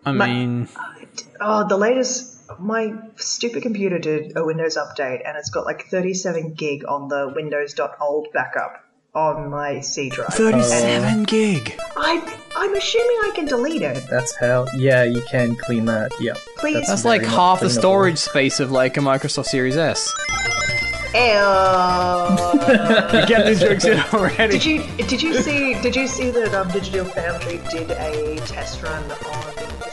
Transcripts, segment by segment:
I mean... The latest... My stupid computer did a Windows update, and it's got like 37 gig on the Windows.old backup on my C drive. 37 gig? I'm assuming I can delete it. That's how... Yeah, you can clean that. Yep. Please. That's like half the storage space of like a Microsoft Series S. Ew. You get these jokes in already. Did you see that Digital Foundry did a test run on...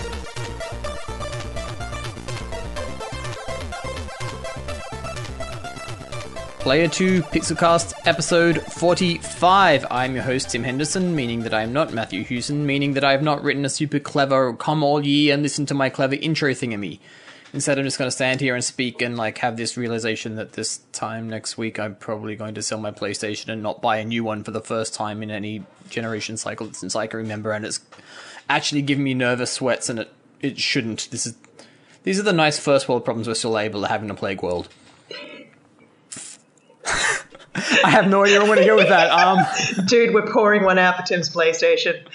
Player 2 Pixelcast episode 45. I'm your host Tim Henderson, meaning that I am not Matthew Hewson, meaning that I have not written a super clever come all ye and listen to my clever intro thingamy. Instead, I'm just going to stand here and speak and like have this realization that this time next week I'm probably going to sell my PlayStation and not buy a new one for the first time in any generation cycle since I can remember, and it's actually giving me nervous sweats, and it shouldn't. These are the nice first world problems we're still able to have in a plague world. I have no idea where I'm going to go with that. Dude, we're pouring one out for Tim's PlayStation.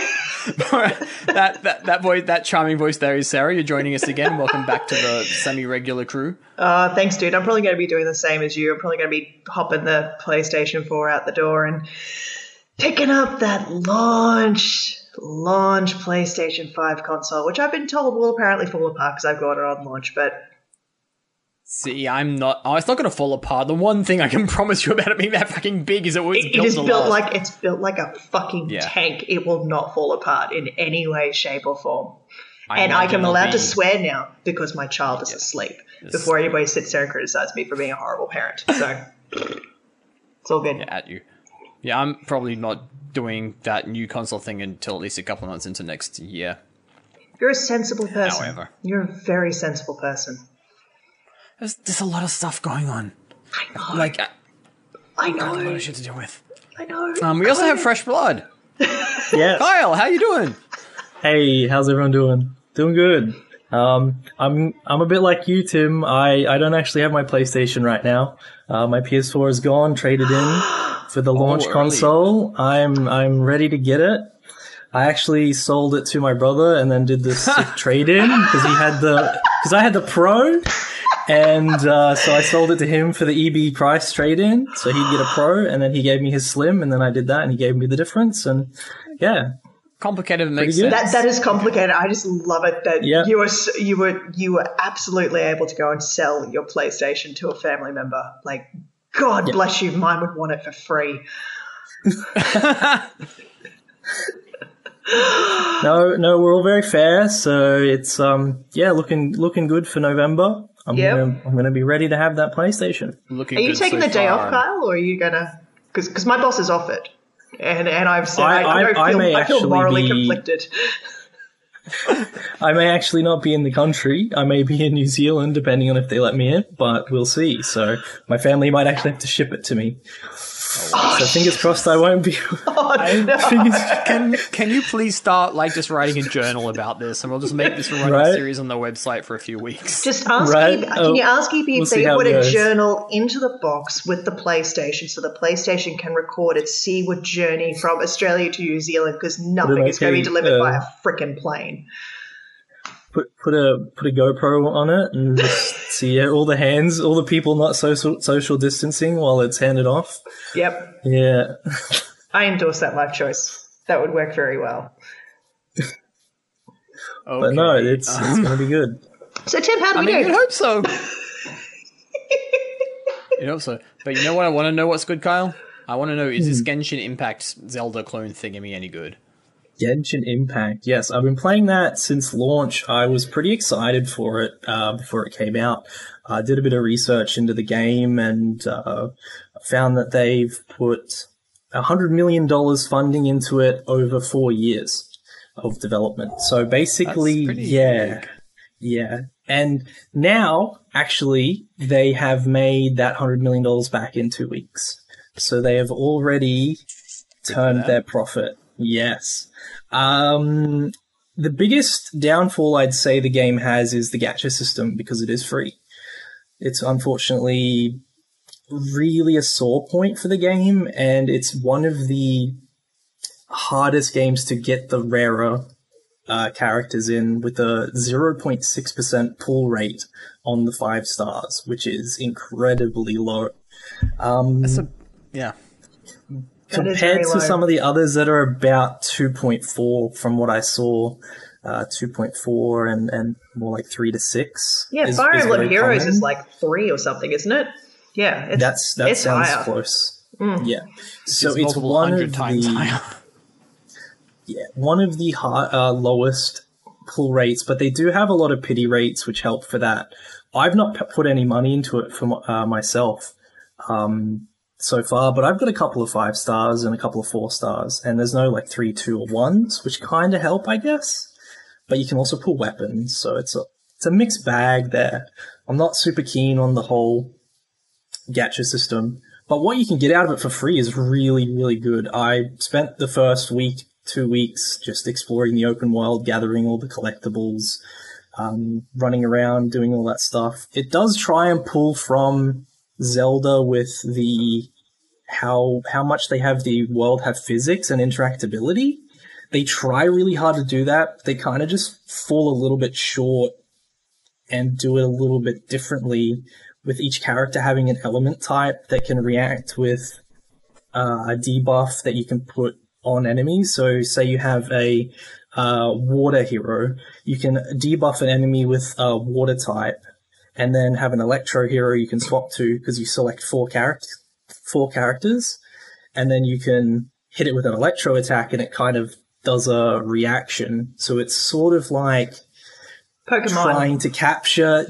that charming voice there is Sarah. You're joining us again. Welcome back to the semi-regular crew. Thanks, dude. I'm probably going to be doing the same as you. I'm probably going to be hopping the PlayStation 4 out the door and picking up that launch PlayStation 5 console, which I've been told will apparently fall apart because I've got it on launch, but... See, I'm not... Oh, it's not going to fall apart. The one thing I can promise you about it being that fucking big is it's built like a fucking tank. It will not fall apart in any way, shape, or form. And I'm allowed to swear now because my child is asleep before anybody sits there and criticizes me for being a horrible parent. So, it's all good. Yeah, at you. Yeah, I'm probably not doing that new console thing until at least a couple of months into next year. You're a sensible person. However. You're a very sensible person. There's a lot of stuff going on. I know. I know. A lot of shit to deal with. I know. We also have fresh blood. Yes. Kyle, how you doing? Hey, how's everyone doing? Doing good. I'm a bit like you, Tim. I don't actually have my PlayStation right now. My PS4 is gone, traded in for the launch console. I'm ready to get it. I actually sold it to my brother and then did this trade-in because I had the Pro. And so I sold it to him for the EB price trade-in, so he'd get a Pro, and then he gave me his Slim, and then I did that, and he gave me the difference, and yeah. Complicated makes sense. That is complicated. I just love it that you were absolutely able to go and sell your PlayStation to a family member. Like, God bless you, mine would want it for free. No, we're all very fair, so it's looking good for November. I'm gonna be ready to have that PlayStation. Are you taking the day off, Kyle, or are you gonna? Because my boss is off it, and I've said I feel morally conflicted. I may actually not be in the country. I may be in New Zealand, depending on if they let me in, but we'll see. So my family might actually have to ship it to me. So fingers crossed I won't be. Can you please start just writing a journal about this, and we'll just make this a running series on the website for a few weeks. Just ask can you ask EP if they put a journal into the box with the PlayStation so the PlayStation can record its seaward journey from Australia to New Zealand because nothing is going to be delivered by a frickin' plane. Put a GoPro on it and just see all the people not social distancing while it's handed off. Yep. Yeah. I endorse that life choice. That would work very well. But no, it's going to be good. So Tim, how do we do? You'd hope so. You'd hope so. But you know what I want to know what's good, Kyle? I want to know, is this Genshin Impact Zelda clone thingy any good? Genshin Impact, yes. I've been playing that since launch. I was pretty excited for it before it came out. I did a bit of research into the game and found that they've put $100 million funding into it over 4 years of development. So basically, big. Yeah. And now, actually, they have made that $100 million back in 2 weeks. So they have already turned their profit. Yes. The biggest downfall I'd say the game has is the gacha system because it is free. It's unfortunately really a sore point for the game, and it's one of the hardest games to get the rarer characters in with a 0.6% pull rate on the 5 stars, which is incredibly low. Compared to some of the others that are about 2.4 from what I saw, 2.4 and more like 3 to 6. Yeah, Fire Emblem Heroes is like 3 or something, isn't it? Yeah, that sounds higher. Close. Yeah, so it's one of the one of the lowest pull rates, but they do have a lot of pity rates, which help for that. I've not put any money into it for myself so far, but I've got a couple of 5 stars and a couple of 4 stars, and there's no like 3, 2, or 1s, which kind of help, I guess. But you can also pull weapons, so it's a mixed bag there. I'm not super keen on the whole gacha system, but what you can get out of it for free is really, really good. I spent the first 2 weeks just exploring the open world, gathering all the collectibles, running around, doing all that stuff. It does try and pull from Zelda with the how much they have the world have physics and interactability. They try really hard to do that. They kind of just fall a little bit short and do it a little bit differently, with each character having an element type that can react with a debuff that you can put on enemies. So say you have a water hero, you can debuff an enemy with a water type, and then have an electro hero you can swap to because you select 4 characters, and then you can hit it with an electro attack and it kind of does a reaction. So it's sort of like Pokemon trying to capture,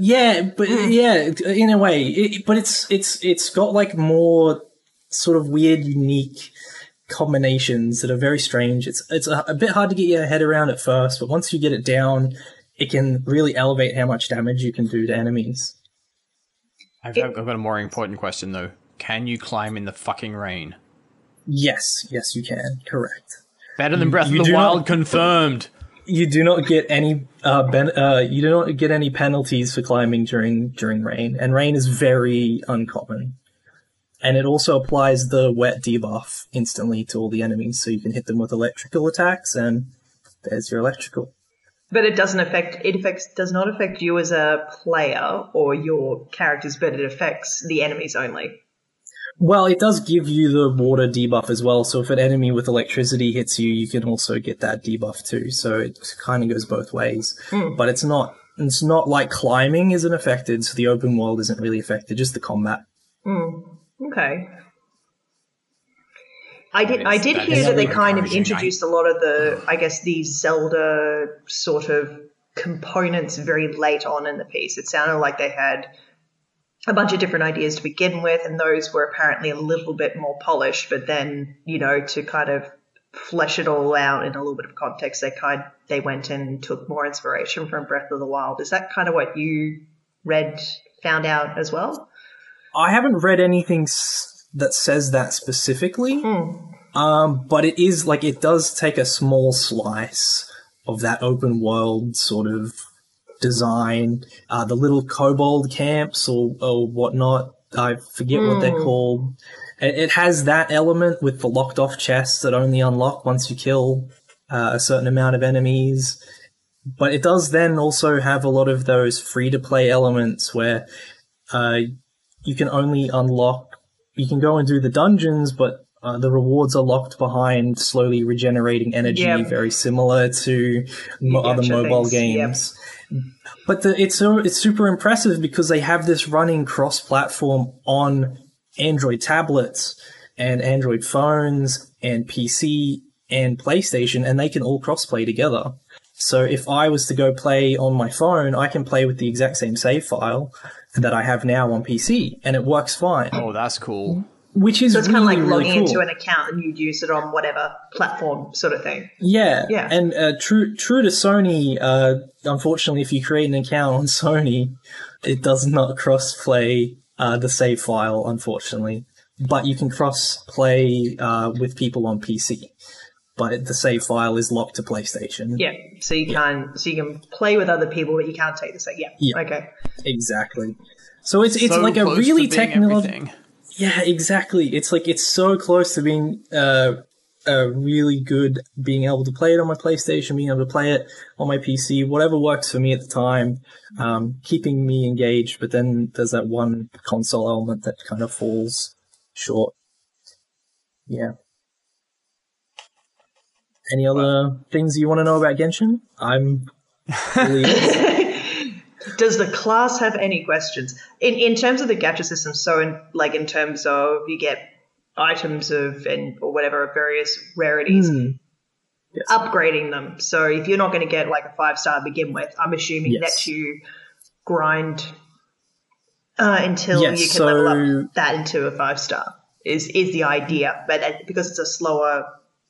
in a way, but it's got like more sort of weird, unique combinations that are very strange. It's a bit hard to get your head around at first, but once you get it down, it can really elevate how much damage you can do to enemies. I've got a more important question though. Can you climb in the fucking rain? Yes, you can. Correct. Better than Breath of the Wild, confirmed. You do not get any you do not get any penalties for climbing during rain, and rain is very uncommon. And it also applies the wet debuff instantly to all the enemies, so you can hit them with electrical attacks, and there's your electrical. But it does not affect you as a player or your characters, but it affects the enemies only. Well, it does give you the water debuff as well, so if an enemy with electricity hits you, you can also get that debuff too, so it kind of goes both ways. But it's not like climbing isn't affected, so the open world isn't really affected, just the combat. Okay. I did hear that they kind of introduced a lot of these Zelda sort of components very late on in the piece. It sounded like they had a bunch of different ideas to begin with, and those were apparently a little bit more polished, but then, to kind of flesh it all out in a little bit of context, they went and took more inspiration from Breath of the Wild. Is that kind of what you found out as well? I haven't read anything that says that specifically, but it is like it does take a small slice of that open world sort of design. The little kobold camps or whatnot, I forget what they're called. It has that element with the locked off chests that only unlock once you kill a certain amount of enemies. But it does then also have a lot of those free-to-play elements where you can only unlock... You can go and do the dungeons, but the rewards are locked behind slowly regenerating energy, very similar to other mobile games. But it's super impressive because they have this running cross-platform on Android tablets and Android phones and PC and PlayStation, and they can all cross-play together. So if I was to go play on my phone, I can play with the exact same save file that I have now on PC, and it works fine. Oh, that's cool. Which is so it's really, kind of like logging cool. into an account and you'd use it on whatever platform sort of thing. Yeah. And true to Sony, unfortunately, if you create an account on Sony, it does not cross-play the save file, unfortunately. But you can cross-play with people on PC. But the save file is locked to PlayStation. Yeah, so you can play with other people, but you can't take the save. Yeah. Okay. Exactly. So it's like a really technical. Everything. Yeah, exactly. It's like it's so close to being really good being able to play it on my PlayStation, being able to play it on my PC, whatever works for me at the time, keeping me engaged. But then there's that one console element that kind of falls short. Yeah. Any other things you want to know about Genshin? I'm really Does the class have any questions? In terms of the gacha system, so in terms of you get items or whatever, various rarities, yes. upgrading them. So if you're not going to get like a 5-star to begin with, I'm assuming that you grind until you can level up that into a 5-star is the idea. But because it's a slower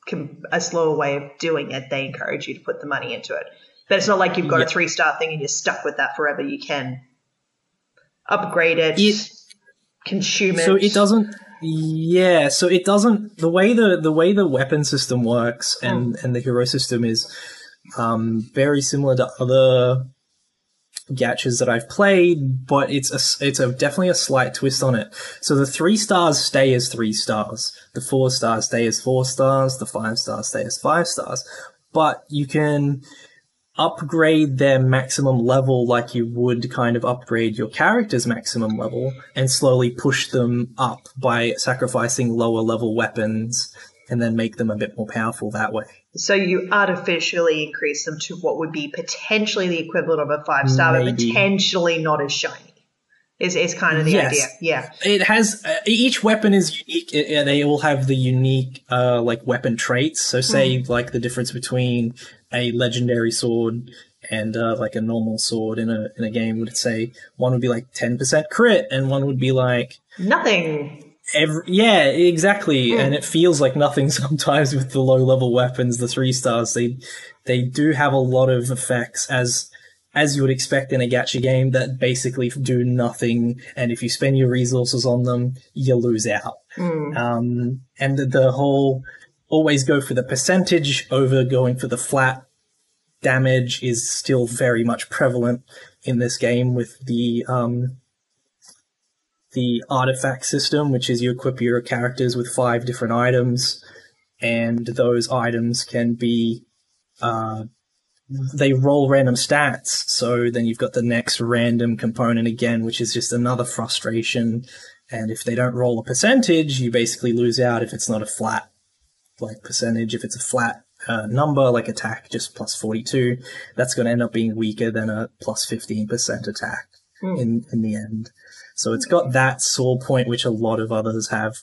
way of doing it, they encourage you to put the money into it. But it's not like you've got a 3-star thing and you're stuck with that forever. You can upgrade it, consume it. So it doesn't. Yeah, so it doesn't. The way the weapon system works and the hero system is very similar to other gachas that I've played, but it's definitely a slight twist on it. So the 3 stars stay as 3 stars, the 4 stars stay as 4 stars, the 5 stars stay as 5 stars, but you can upgrade their maximum level like you would kind of upgrade your character's maximum level and slowly push them up by sacrificing lower level weapons and then make them a bit more powerful that way. So you artificially increase them to what would be potentially the equivalent of a 5-star, but potentially not as shiny. Is kind of the idea. Yeah. It has each weapon is unique. They all have the unique like weapon traits. So say like the difference between a legendary sword and like a normal sword in a game would say one would be like 10% crit and one would be like nothing. Yeah, exactly. And it feels like nothing sometimes with the low level weapons, the 3 stars. They do have a lot of effects as you would expect in a gacha game that basically do nothing, and if you spend your resources on them, you lose out. And the whole always go for the percentage over going for the flat damage is still very much prevalent in this game with the artifact system, which is you equip your characters with 5 different items, and those items can be they roll random stats, so then you've got the next random component again, which is just another frustration. And if they don't roll a percentage, you basically lose out if it's not a flat like percentage. If it's a flat number, like attack just plus 42, that's going to end up being weaker than a plus 15% attack in the end. So it's got that sore point, which a lot of others have.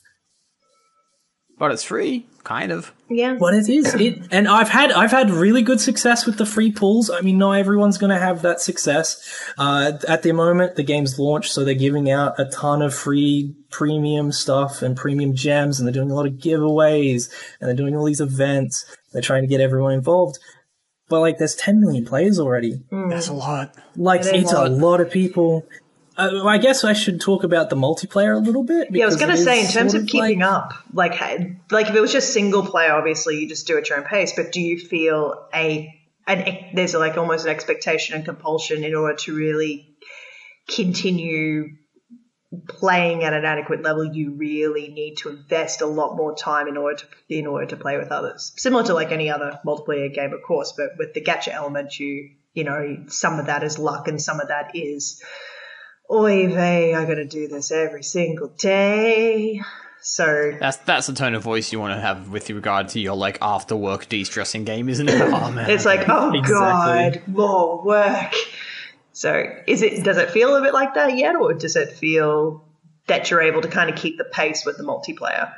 But it's free, kind of. Yeah. But it is. And I've had really good success with the free pulls. I mean, not everyone's going to have that success. At the moment, the game's launched, so they're giving out a ton of free premium stuff and premium gems, and they're doing a lot of giveaways, and they're doing all these events. They're trying to get everyone involved. But, like, there's 10 million players already. That's a lot. Like, it's a lot of people. I guess I should talk about the multiplayer a little bit. Yeah, I was going to say, in terms of keeping up, like if it was just single player, obviously you just do it at your own pace, but do you feel there's like almost an expectation and compulsion in order to really continue playing at an adequate level, you really need to invest a lot more time in order to play with others? Similar to like any other multiplayer game, of course, but with the gacha element, you know, some of that is luck and some of that is, oy vey, I got to do this every single day. So that's the tone of voice you want to have with regard to your like after work de-stressing game, isn't it? Oh man, it's like, oh exactly. God, more work. So does it feel a bit like that yet, or does it feel that you're able to kind of keep the pace with the multiplayer?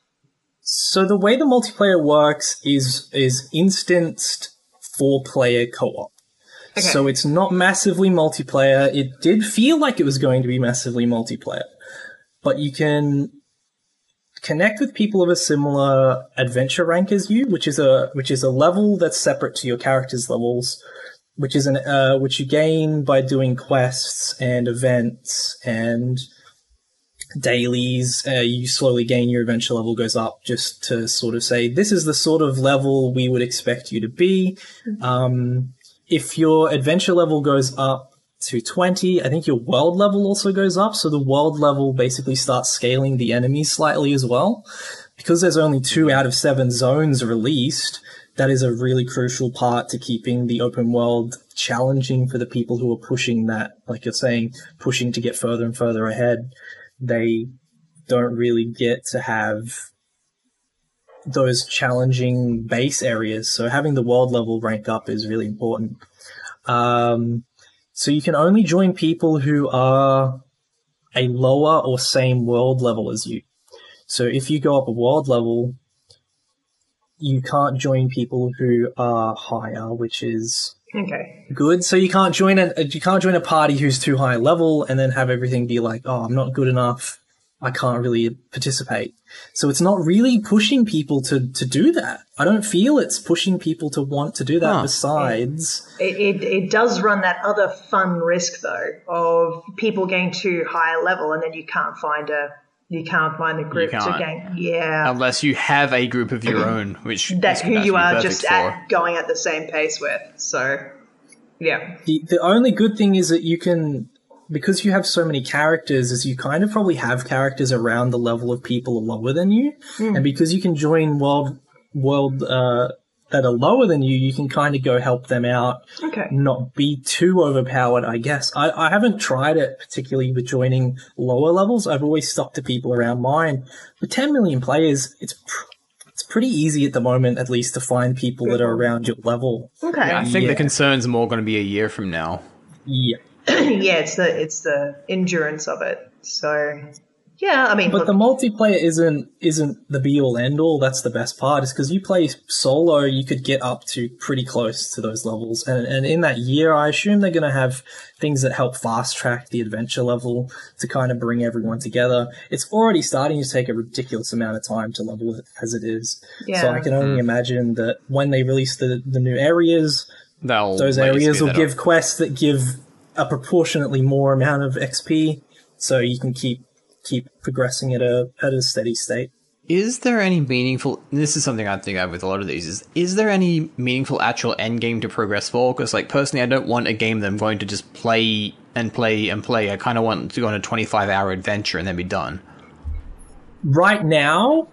So the way the multiplayer works is instanced 4-player co-op. Okay. So it's not massively multiplayer. It did feel like it was going to be massively multiplayer, but you can connect with people of a similar adventure rank as you, which is a level that's separate to your character's levels, which is which you gain by doing quests and events and dailies. You slowly gain, your adventure level goes up just to sort of say, this is the sort of level we would expect you to be. If your adventure level goes up to 20, I think your world level also goes up. So the world level basically starts scaling the enemies slightly as well. because there's only 2 out of 7 zones released, that is a really crucial part to keeping the open world challenging for the people who are pushing that, like you're saying, pushing to get further and further ahead. They don't really get to have those challenging base areas. So having the world level rank up is really important. So you can only join people who are a lower or same world level as you. So if you go up a world level, you can't join people who are higher, which is good. So you can't join a party who's too high level and then have everything be like, oh, I'm not good enough, I can't really participate. So it's not really pushing people to do that. I don't feel it's pushing people to want to do that. Besides, it does run that other fun risk though of people getting too high level and then you can't find a group to gain. Yeah, unless you have a group of your own, which that's who you are just going at the same pace with. So yeah, the only good thing is that you can, because you have so many characters, is you kind of probably have characters around the level of people lower than you, and because you can join world that are lower than you can kind of go help them out. Okay. Not be too overpowered, I guess. I haven't tried it particularly with joining lower levels. I've always stuck to people around mine. With 10 million players, it's pretty easy at the moment, at least, to find people that are around your level. Okay. Yeah, I think the concern's more going to be a year from now. Yeah. Yeah, it's the endurance of it. So yeah, I mean, but the multiplayer isn't the be all end all. That's the best part, is because you play solo, you could get up to pretty close to those levels, and in that year, I assume they're going to have things that help fast track the adventure level to kind of bring everyone together. It's already starting to take a ridiculous amount of time to level it as it is. Yeah. So I can only imagine that when they release the new areas, those areas will give quests that give a proportionately more amount of XP, so you can keep progressing at a steady state. Is there any meaningful... This is something I think of with a lot of these. Is there any meaningful actual end game to progress for? Because, like, personally, I don't want a game that I'm going to just play and play and play. I kind of want to go on a 25-hour adventure and then be done. Right now,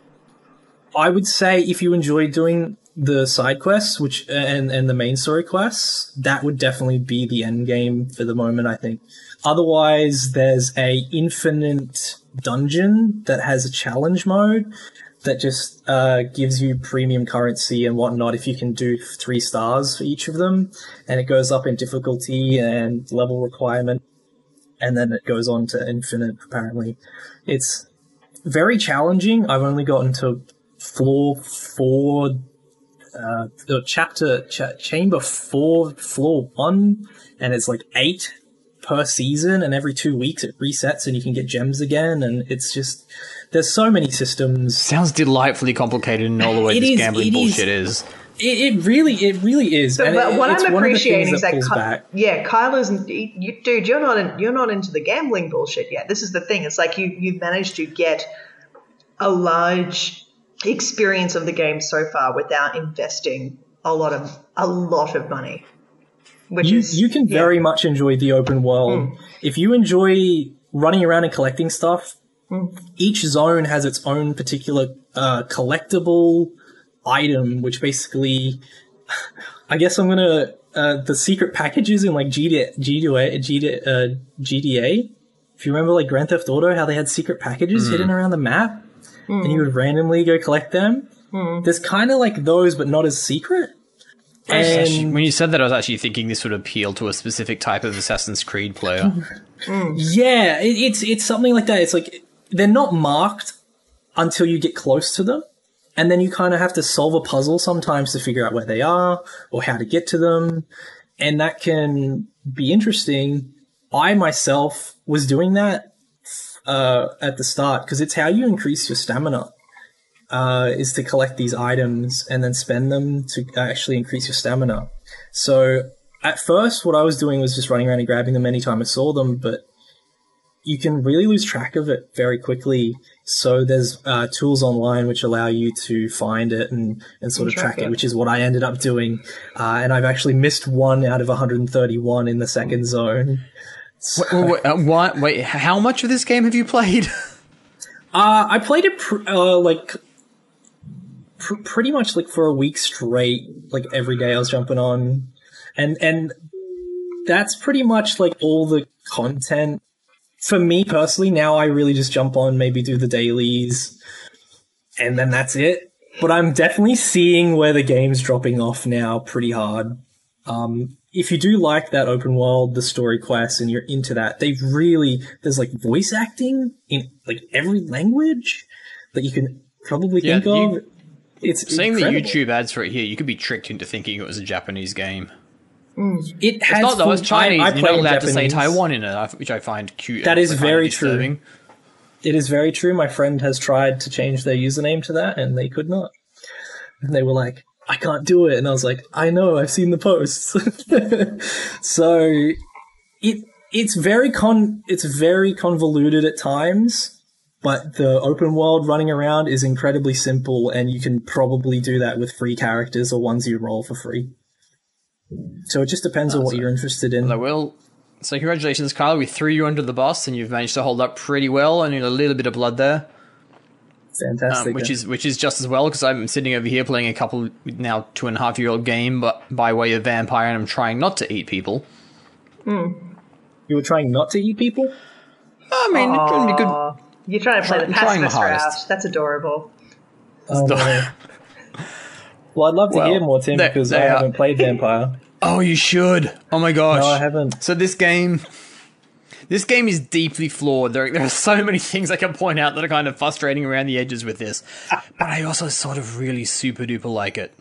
I would say if you enjoy doing the side quests, which and the main story quests, that would definitely be the end game for the moment, I think. Otherwise, there's a infinite dungeon that has a challenge mode that just gives you premium currency and whatnot if you can do 3 stars for each of them, and it goes up in difficulty and level requirement, and then it goes on to infinite, apparently. It's very challenging. I've only gotten to floor 4, chamber 4, floor 1, and it's like 8 per season, and every 2 weeks it resets and you can get gems again, and it's just, there's so many systems. Sounds delightfly complicated in all the way this gambling bullshit is. It really is. But what I'm appreciating is that Kyle isn't, dude, you're not into the gambling bullshit yet. This is the thing. It's like you've managed to get a large experience of the game so far without investing a lot of money. You can very much enjoy the open world. If you enjoy running around and collecting stuff, each zone has its own particular collectible item, which basically, I guess I'm gonna the secret packages in like GTA. If you remember, like Grand Theft Auto, how they had secret packages hidden around the map, and you would randomly go collect them. There's kind of like those, but not as secret. And when you said that, I was actually thinking this would appeal to a specific type of Assassin's Creed player. Yeah, it's something like that. It's like they're not marked until you get close to them, and then you kind of have to solve a puzzle sometimes to figure out where they are or how to get to them, and that can be interesting. I myself was doing that at the start because it's how you increase your stamina. Is to collect these items and then spend them to actually increase your stamina. So at first, what I was doing was just running around and grabbing them anytime I saw them, but you can really lose track of it very quickly. So there's tools online which allow you to find it and sort of track it, which is what I ended up doing. And I've actually missed 1 out of 131 in the second zone. So. Wait, how much of this game have you played? I played it pretty much like for a week straight. Like every day I was jumping on, and that's pretty much like all the content. For me personally, now I really just jump on, maybe do the dailies, and then that's it. But I'm definitely seeing where the game's dropping off now pretty hard. If you do like that open world, the story quests, and you're into that, there's like voice acting in like every language that you can probably think of. It's seeing incredible. the YouTube ads for it here, you could be tricked into thinking it was a Japanese game. It has. It's not though. It's Chinese. I You're not allowed Japanese. to say Taiwan in it, which I find cute. That is very true. Disturbing. It is very true. My friend has tried to change their username to that, and they could not. And they were like, I can't do it. And I was like, I know, I've seen the posts. So it's very convoluted at times, but the open world running around is incredibly simple, and you can probably do that with free characters or ones you roll for free. So it just depends on what you're interested in. Well, I will. So congratulations, Kyle. We threw you under the bus, and you've managed to hold up pretty well. And a little bit of blood there. Fantastic. Which is just as well, because I'm sitting over here playing a couple now 2.5-year-old game, but by way of vampire, and I'm trying not to eat people. You were trying not to eat people? I mean, it can be good. You're trying to play the pacifist route. That's adorable. Oh, no. Well, I'd love to hear more, Tim, because I haven't played Vampire. Oh, you should. Oh my gosh. No, I haven't. So this game is deeply flawed. There are so many things I can point out that are kind of frustrating around the edges with this. But I also sort of really super duper like it.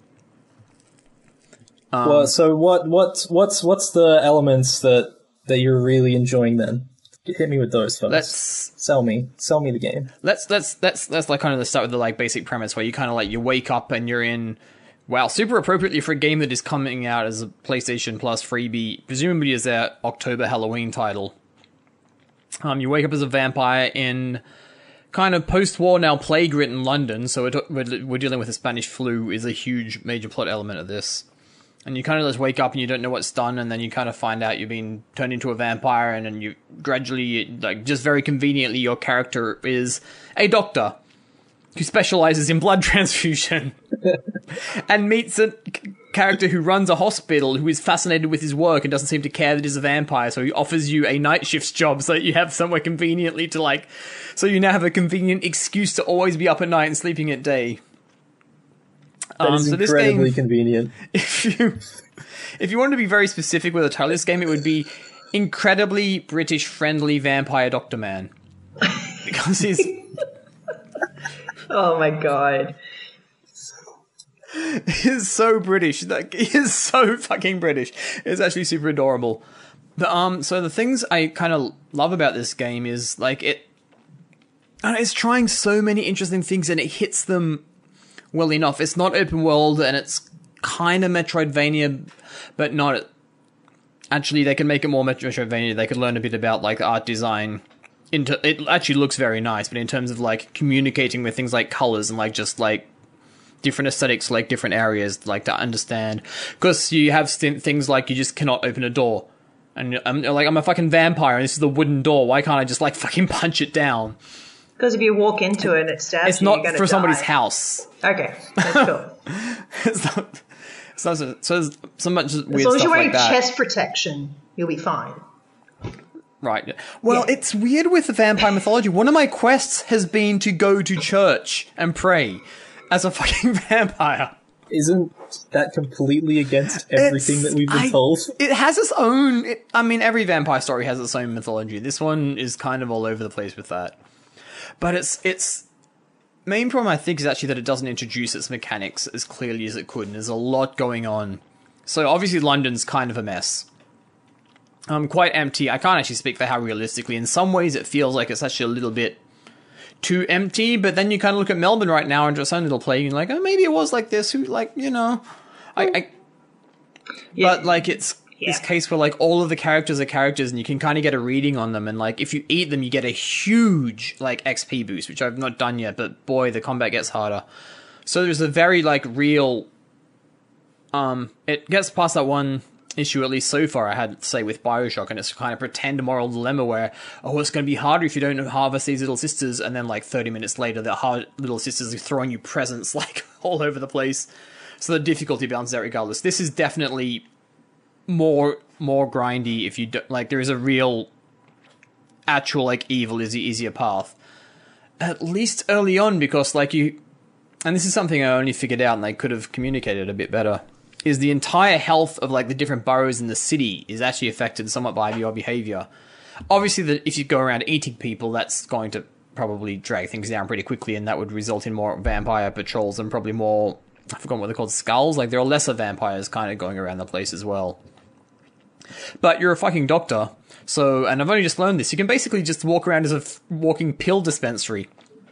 Well, so what's the elements that you're really enjoying then? Hit me with those first. Sell me the game. Let's like kind of start with the like basic premise where you kind of like you wake up and you're in, wow, super appropriately for a game that is coming out as a PlayStation Plus freebie, presumably as their October Halloween title. You wake up as a vampire in kind of post-war now plague-ridden London, so we're dealing with the Spanish flu is a huge major plot element of this. And you kind of just wake up and you don't know what's done, and then you kind of find out you've been turned into a vampire, and then you gradually, like, just very conveniently, your character is a doctor who specializes in blood transfusion and meets a character who runs a hospital who is fascinated with his work and doesn't seem to care that he's a vampire, so he offers you a night shift job so that you have somewhere conveniently to, like, so you now have a convenient excuse to always be up at night and sleeping at day. That is incredibly convenient. If you wanted to be very specific with a title of this game, it would be Incredibly British Friendly Vampire Doctor Man. Because he's... Oh my god. He's so British. Like, he is so fucking British. It's actually super adorable. So the things I kind of love about this game is, like, it's trying so many interesting things and it hits them well enough. It's not open world and it's kind of Metroidvania, but not... Actually, they can make it more Metroidvania. They could learn a bit about, like, art design. It actually looks very nice, but in terms of, like, communicating with things like colors and, like, just, like, different aesthetics, like, different areas, like, to understand. Because you have things like you just cannot open a door. And I'm a fucking vampire and this is the wooden door. Why can't I just, like, fucking punch it down? Because if you walk into it and it stabs it's you, not you're gonna for die. somebody's house. Okay, that's cool. So there's so much weird stuff like that. As long as you're wearing chest protection, you'll be fine. Right. Well, Yeah. It's weird with the vampire mythology. One of my quests has been to go to church and pray as a fucking vampire. Isn't that completely against everything that we've been told? It has its own... every vampire story has its own mythology. This one is kind of all over the place with that. But its main problem, I think, is actually that it doesn't introduce its mechanics as clearly as it could, and there's a lot going on. So obviously London's kind of a mess. Quite empty. I can't actually speak for how realistically. In some ways it feels like it's actually a little bit too empty, but then you kind of look at Melbourne right now and its own little play, and you're like, oh, maybe it was like this. Who, like, you know... Yeah. But, like, it's this case where, like, all of the characters are characters and you can kind of get a reading on them, and, like, if you eat them, you get a huge, like, XP boost, which I've not done yet, but boy, the combat gets harder. So there's a very, like, real... it gets past that one issue, at least so far, I had, say, with Bioshock, and it's kind of pretend moral dilemma where, oh, it's going to be harder if you don't harvest these little sisters, and then, like, 30 minutes later, the little sisters are throwing you presents, like, all over the place. So the difficulty balances out regardless. This is definitely more grindy if you don't, like, there is a real, actual, like, evil is the easier path. At least early on, because, like, and this is something I only figured out and they could have communicated a bit better, is the entire health of, like, the different boroughs in the city is actually affected somewhat by your behavior. Obviously, if you go around eating people, that's going to probably drag things down pretty quickly, and that would result in more vampire patrols and probably more, I forgot what they're called, skulls? Like, there are lesser vampires kind of going around the place as well. But you're a fucking doctor, so, and I've only just learned this, you can basically just walk around as a walking pill dispensary.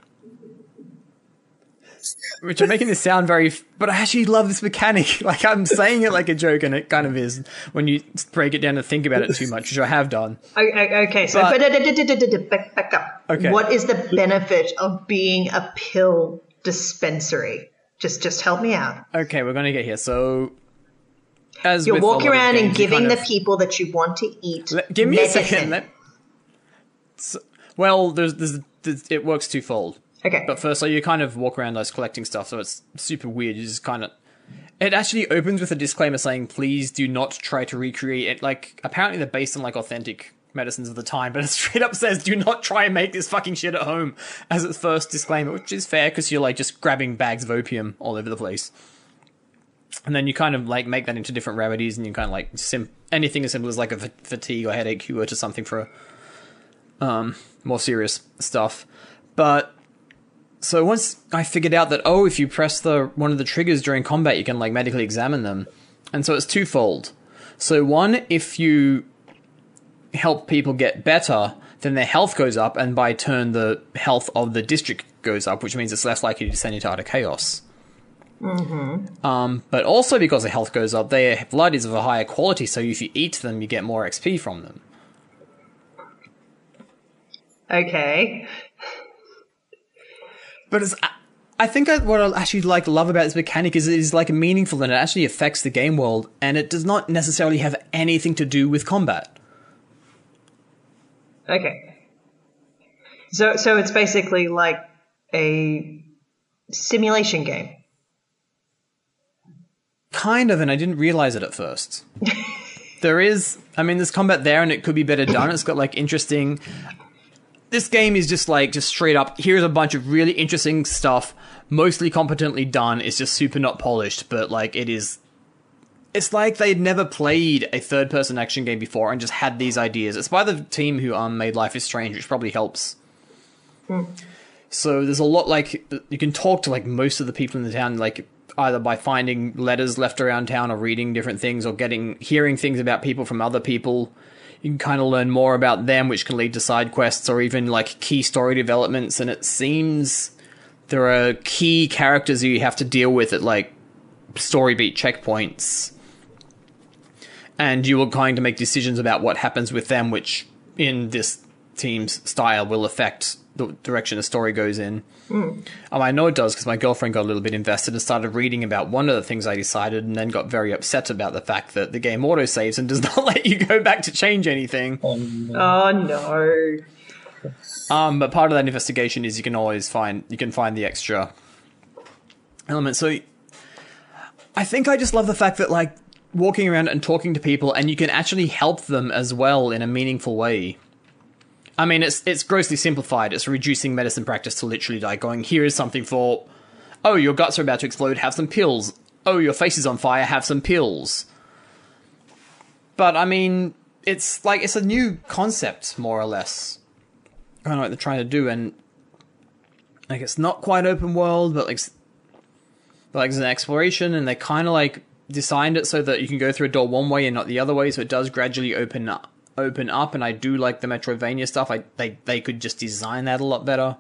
Which I'm making this sound very, but I actually love this mechanic. Like, I'm saying it like a joke, and it kind of is when you break it down and think about it too much, which I have done. Okay, so back up. Okay. What is the benefit of being a pill dispensary? Just help me out. Okay, we're going to get here. So, as you're with walking around and giving kind the people that you want to eat give me medicine. a second. Well, there's it works twofold. Okay. But first, so you kind of walk around those collecting stuff, so it's super weird. You just kind of... It actually opens with a disclaimer saying, please do not try to recreate it. Like, apparently they're based on, like, authentic medicines of the time, but it straight up says, do not try and make this fucking shit at home as its first disclaimer, which is fair, because you're, like, just grabbing bags of opium all over the place. And then you kind of, like, make that into different remedies, and you kind of, like, anything as simple as, like, a fatigue or headache cure to something for more serious stuff. But... So once I figured out that, oh, if you press one of the triggers during combat, you can, like, medically examine them. And so it's twofold. So one, if you help people get better, then their health goes up, and by turn, the health of the district goes up, which means it's less likely to descend into utter chaos. Mm-hmm. But also because the health goes up, their blood is of a higher quality, so if you eat them, you get more XP from them. Okay. But I think what I actually love about this mechanic is it is, like, meaningful, and it actually affects the game world, and it does not necessarily have anything to do with combat. Okay. So it's basically like a simulation game. Kind of, and I didn't realize it at first. There's combat there, and it could be better done. It's got, like, interesting... This game is just straight up, here's a bunch of really interesting stuff, mostly competently done, it's just super not polished, but, like, it's like they'd never played a third-person action game before and just had these ideas. It's by the team who made Life is Strange, which probably helps. So there's a lot, like, you can talk to, like, most of the people in the town, like, either by finding letters left around town or reading different things or hearing things about people from other people. You can kind of learn more about them, which can lead to side quests or even, like, key story developments. And it seems there are key characters you have to deal with at, like, story beat checkpoints. And you are going to make decisions about what happens with them, which, in this team's style, will affect the direction the story goes in. I know it does, because my girlfriend got a little bit invested and started reading about one of the things I decided, and then got very upset about the fact that the game autosaves and does not let you go back to change anything. Oh no. But part of that investigation is you can find the extra element. So I think I just love the fact that, like, walking around and talking to people, and you can actually help them as well in a meaningful way. I mean, it's grossly simplified. It's reducing medicine practice to literally, like, going, here is something for, oh, your guts are about to explode, have some pills. Oh, your face is on fire, have some pills. But, I mean, it's a new concept, more or less. I don't know what they're trying to do, and, like, it's not quite open world, but, like there's an exploration, and they kind of, like, designed it so that you can go through a door one way and not the other way, so it does gradually open up, and I do like the Metroidvania stuff. They could just design that a lot better.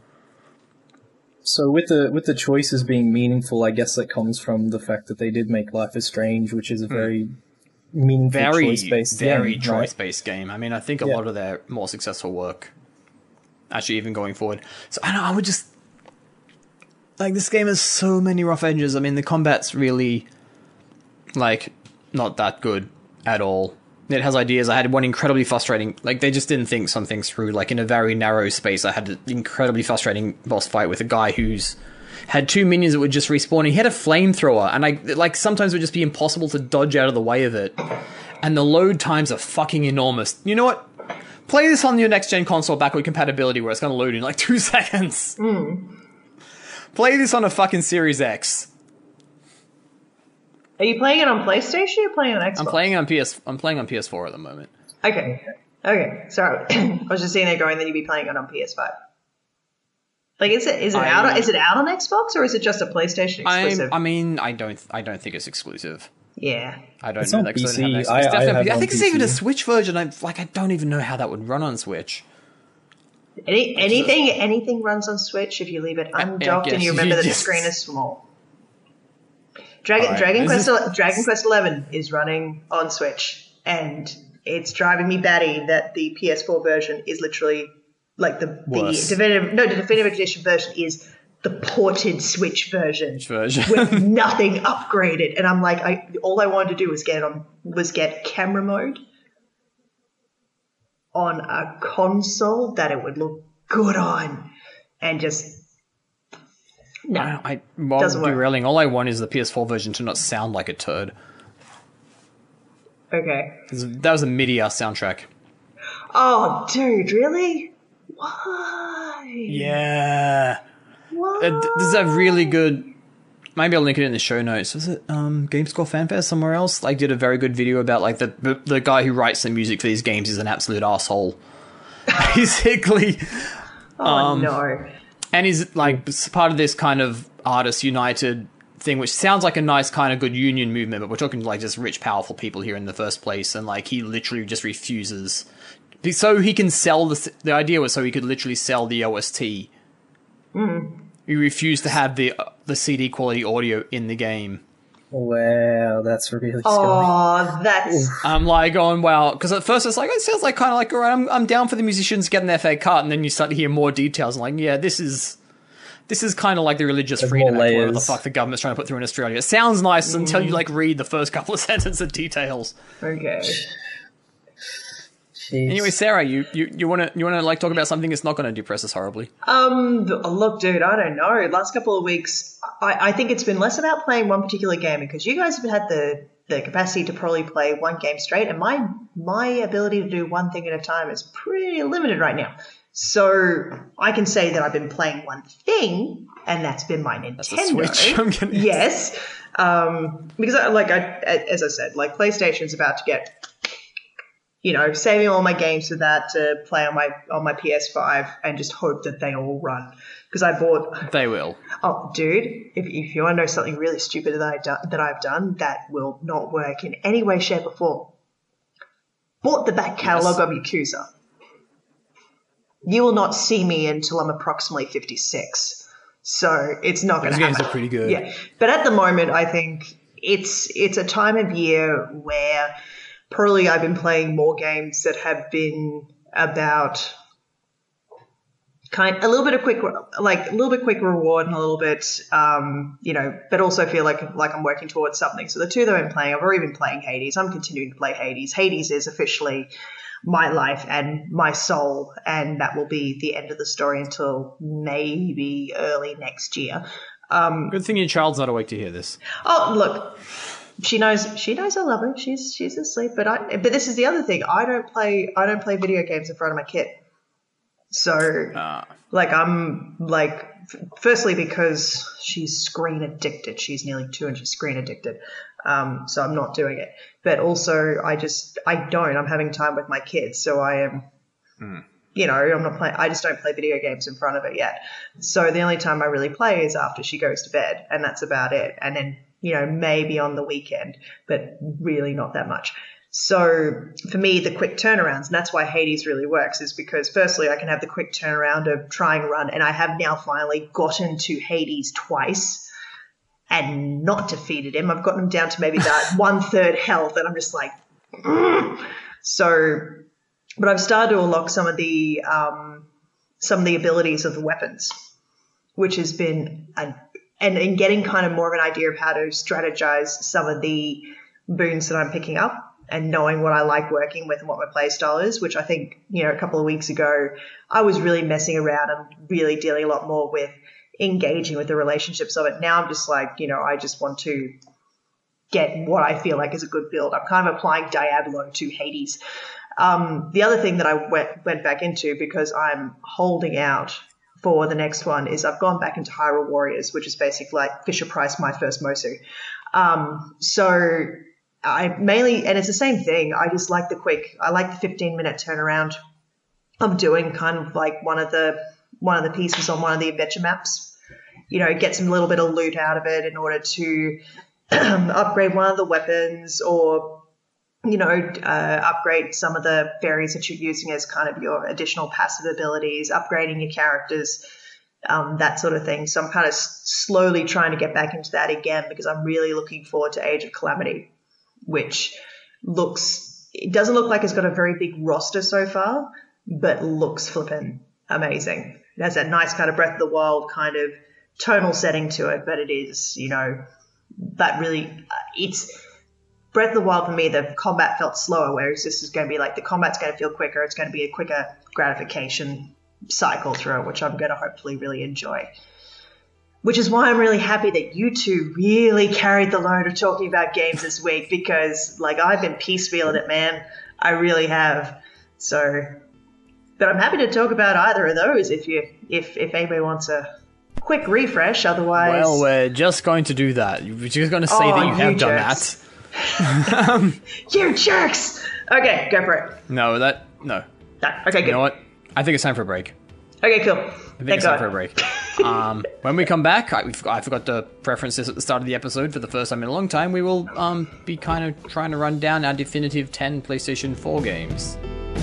So with the choices being meaningful, I guess that comes from the fact that they did make Life is Strange, which is a very meaningful choice-based game. Very choice-based game. I mean, I think a lot of their more successful work, actually even going forward. So I would just... Like, this game has so many rough edges. I mean, the combat's really, like, not that good. at all. It has ideas. I had one incredibly frustrating, like, they just didn't think some things through. Like, in a very narrow space, I had an incredibly frustrating boss fight with a guy who's had 2 minions that would just respawn. He had a flamethrower, and sometimes it would just be impossible to dodge out of the way of it. And the load times are fucking enormous. You know what? Play this on your next-gen console backward compatibility where it's going to load in like 2 seconds. Play this on a fucking Series X. Are you playing it on PlayStation or playing on Xbox? I'm playing on PS4 at the moment. Okay. Sorry. I was just sitting there going that you'd be playing it on PS5. Like, is it out on Xbox or is it just a PlayStation exclusive? I don't think it's exclusive. Yeah. I don't it's know. On PC. I think it's even a Switch version. I don't even know how that would run on Switch. Anything runs on Switch if you leave it undocked and you remember that the screen is small. Dragon Quest 11 is running on Switch, and it's driving me batty that the PS4 version is literally like the definitive edition version is the ported Switch version with nothing upgraded. And I'm like, all I wanted to do was get camera mode on a console that it would look good on, and just. No, doesn't work. Derailing. All I want is the PS4 version to not sound like a turd. Okay. That was a MIDI-ass soundtrack. Oh, dude, really? Why? Yeah. Why? This is a really good... Maybe I'll link it in the show notes. Was it GameScore Fanfare somewhere else? Like, did a very good video about, like, the guy who writes the music for these games is an absolute asshole. Basically. Oh, no. And he's, like, part of this kind of Artists United thing, which sounds like a nice kind of good union movement, but we're talking, like, just rich, powerful people here in the first place, and, like, he literally just refuses. So he can sell the idea was so he could literally sell the OST. He refused to have the CD quality audio in the game. Wow, that's really scary. Oh, that's... I'm like going, wow. Because at first it's like, it sounds like kind of like, all right, I'm down for the musicians getting their fair cut. And then you start to hear more details. And like, yeah, this is kind of like the religious freedom act, whatever the fuck the government's trying to put through in Australia. It sounds nice until you like read the first couple of sentences of details. Okay. Jeez. Anyway, Sarah, you want to like talk about something that's not going to depress us horribly? Look, dude, I don't know. Last couple of weeks, I think it's been less about playing one particular game, because you guys have had the capacity to probably play one game straight, and my ability to do one thing at a time is pretty limited right now. So I can say that I've been playing one thing, and that's been my Nintendo. That's the Switch. Yes, because as I said, like PlayStation's about to get. You know, saving all my games for that to play on my PS5 and just hope that they all run. Because I bought... They will. Oh, dude, if you want to know something really stupid that I've done that will not work in any way, shape, or form. Bought the back catalogue of Yakuza. You will not see me until I'm approximately 56. So it's not going to happen. Those games are pretty good. Yeah. But at the moment, I think it's a time of year where... Probably I've been playing more games that have been about a little bit quick reward and a little bit, but also feel like I'm working towards something. So the two that I've been playing, I've already been playing Hades. I'm continuing to play Hades. Hades is officially my life and my soul, and that will be the end of the story until maybe early next year. Good thing your child's not awake to hear this. Oh, look. She knows I love her. She's asleep, but this is the other thing. I don't play video games in front of my kid. So I'm like, firstly because she's screen addicted. She's nearly 2 and she's screen addicted. So I'm not doing it. But also I'm having time with my kids, so I am I'm not playing. I just don't play video games in front of her yet. So the only time I really play is after she goes to bed, and that's about it. And then maybe on the weekend, but really not that much. So for me, the quick turnarounds, and that's why Hades really works, is because firstly, I can have the quick turnaround of try and run, and I have now finally gotten to Hades twice and not defeated him. I've gotten him down to maybe that 1/3 health, and I'm just like, So, but I've started to unlock some of the abilities of the weapons, which has been and in getting kind of more of an idea of how to strategize some of the boons that I'm picking up and knowing what I like working with and what my play style is, which I think, a couple of weeks ago, I was really messing around and really dealing a lot more with engaging with the relationships of it. Now I'm just like, I just want to get what I feel like is a good build. I'm kind of applying Diablo to Hades. The other thing that I went back into, because I'm holding out for the next one, is I've gone back into Hyrule Warriors, which is basically like Fisher-Price, My First Mosu. So I mainly, and it's the same thing, I just like the 15-minute turnaround of doing kind of like one of the pieces on one of the adventure maps. Get some little bit of loot out of it in order to upgrade one of the weapons, or upgrade some of the fairies that you're using as kind of your additional passive abilities, upgrading your characters, that sort of thing. So I'm kind of slowly trying to get back into that again, because I'm really looking forward to Age of Calamity, which it doesn't look like it's got a very big roster so far, but looks flippin' amazing. It has that nice kind of Breath of the Wild kind of tonal setting to it, but it is, that really, it's Breath of the Wild for me. The combat felt slower, whereas this is going to be like the combat's going to feel quicker. It's going to be a quicker gratification cycle through it, which I'm going to hopefully really enjoy. Which is why I'm really happy that you two really carried the load of talking about games this week, because like I've been piecemealing it, man. I really have. So, but I'm happy to talk about either of those if anybody wants a quick refresh. Otherwise, well, we're just going to do that. We're just going to say that you have jerks. done that. You jerks! Okay, go for it. No. Okay, good. You know what? I think it's time for a break. Okay, cool. I think it's time for a break. When we come back, I forgot to preference this at the start of the episode for the first time in a long time. We will be kind of trying to run down our definitive 10 PlayStation 4 games.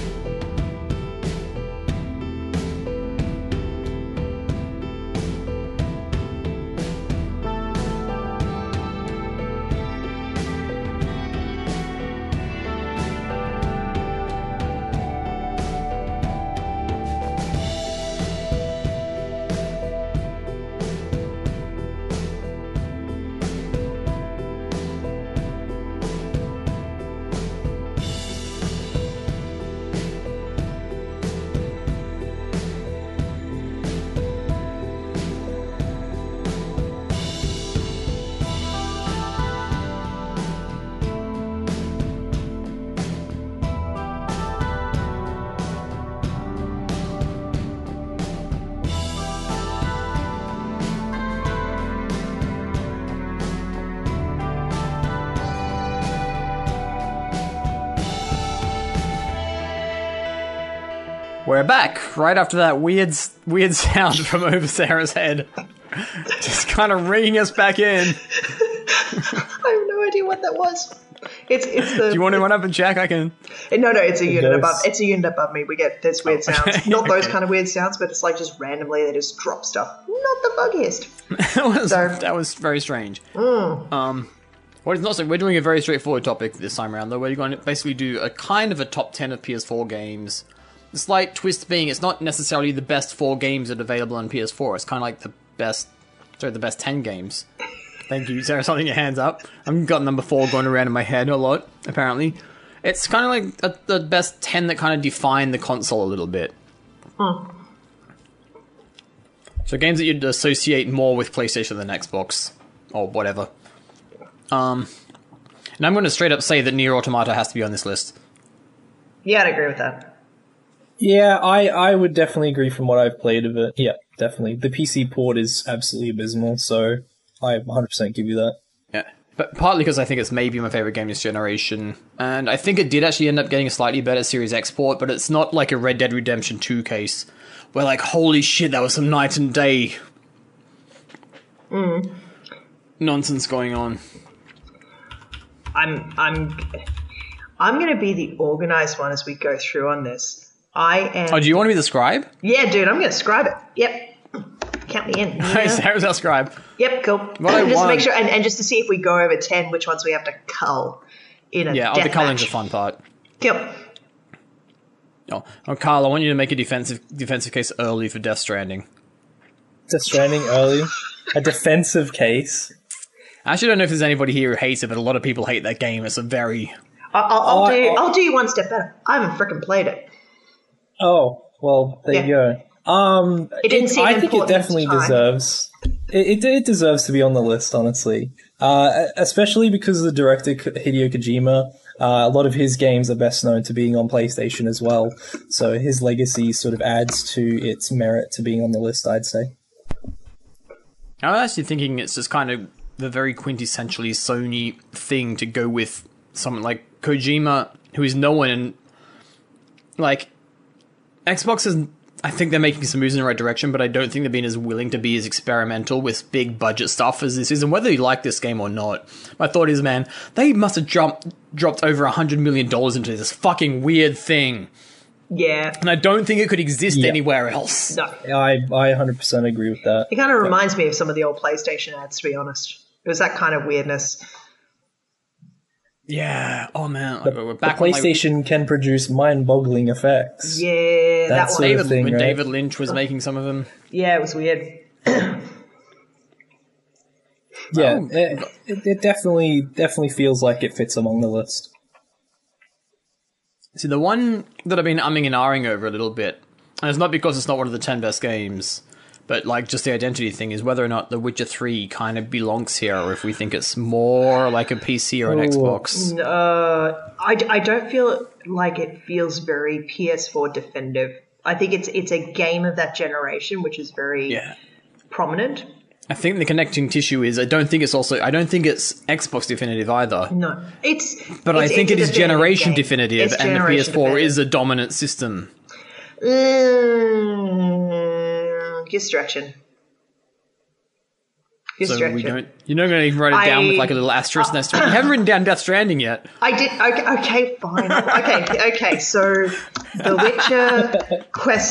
We're back, right after that weird sound from over Sarah's head. Just kind of ringing us back in. I have no idea what that was. It's the. Do you want to run up and check? I can. No, it's a unit above. It's a unit above me. We get this weird sounds. Okay. Not those kind of weird sounds, but it's like just randomly they just drop stuff. Not the buggiest. That was very strange. What is not so? We're doing a very straightforward topic this time around, though. We're going to basically do a kind of a top 10 of PS4 games. The slight twist being it's not necessarily the best 4 games that are available on PS4. It's kind of like the best 10 games. Thank you, Sarah, holding your hands up. I've got number 4 going around in my head a lot, apparently. It's kind of like the best 10 that kind of define the console a little bit. So games that you'd associate more with PlayStation than Xbox, or whatever. And I'm going to straight up say that Nier Automata has to be on this list. Yeah, I'd agree with that. Yeah, I would definitely agree from what I've played of it. Yeah, definitely. The PC port is absolutely abysmal, so I 100% give you that. Yeah, but partly because I think it's maybe my favorite game this generation, and I think it did actually end up getting a slightly better Series X port, but it's not like a Red Dead Redemption 2 case, where like, holy shit, that was some night and day nonsense going on. I'm going to be the organized one as we go through on this. Oh, do you want to be the scribe? Yeah, dude, I'm going to scribe it. Yep. Count me in. Yeah. Sarah's our scribe. Yep, cool. Just to make sure, and just to see if we go over 10, which ones we have to cull in a death the culling's match. The fun part. Cool. Oh, Carl, I want you to make a defensive case early for Death Stranding. Death Stranding early? A defensive case? I actually don't know if there's anybody here who hates it, but a lot of people hate that game. It's a very I'll do you one step better. I haven't freaking played it. Oh, well, there you go. It didn't seem I think it important definitely at the time. deserves. It deserves to be on the list, honestly. Especially because the director Hideo Kojima, a lot of his games are best known to being on PlayStation as well. So his legacy sort of adds to its merit to being on the list, I'd say. I was actually thinking it's just kind of the very quintessentially Sony thing to go with someone like Kojima, who is no one, and like Xbox is. I think they're making some moves in the right direction, but I don't think they're being as willing to be as experimental with big budget stuff as this is. And whether you like this game or not, my thought is, man, they must have dropped over $100 million into this fucking weird thing. Yeah. And I don't think it could exist anywhere else. No. I 100% agree with that. It kind of reminds me of some of the old PlayStation ads, to be honest. It was that kind of weirdness. Yeah. Oh, man. We're back the PlayStation can produce mind-boggling effects. Yeah. That sort of thing, when right? David Lynch was making some of them. Yeah, it was weird. Yeah, it definitely feels like it fits among the list. See, the one that I've been umming and ahhing over a little bit, and it's not because it's not one of the 10 best games, but like just the identity thing, is whether or not The Witcher 3 kind of belongs here, or if we think it's more like a PC or an Xbox. I don't feel like it feels very PS4 definitive. I think it's a game of that generation, which is very prominent. I think the connecting tissue is I don't think it's Xbox definitive either. No, but I think it is generation game. definitive, and the PS4 definitive. Is a dominant system. You're stretching. You're not going to even write it down with like a little asterisk next to it. You haven't written down Death Stranding yet. I did. Okay, fine. Okay. So, The Witcher ?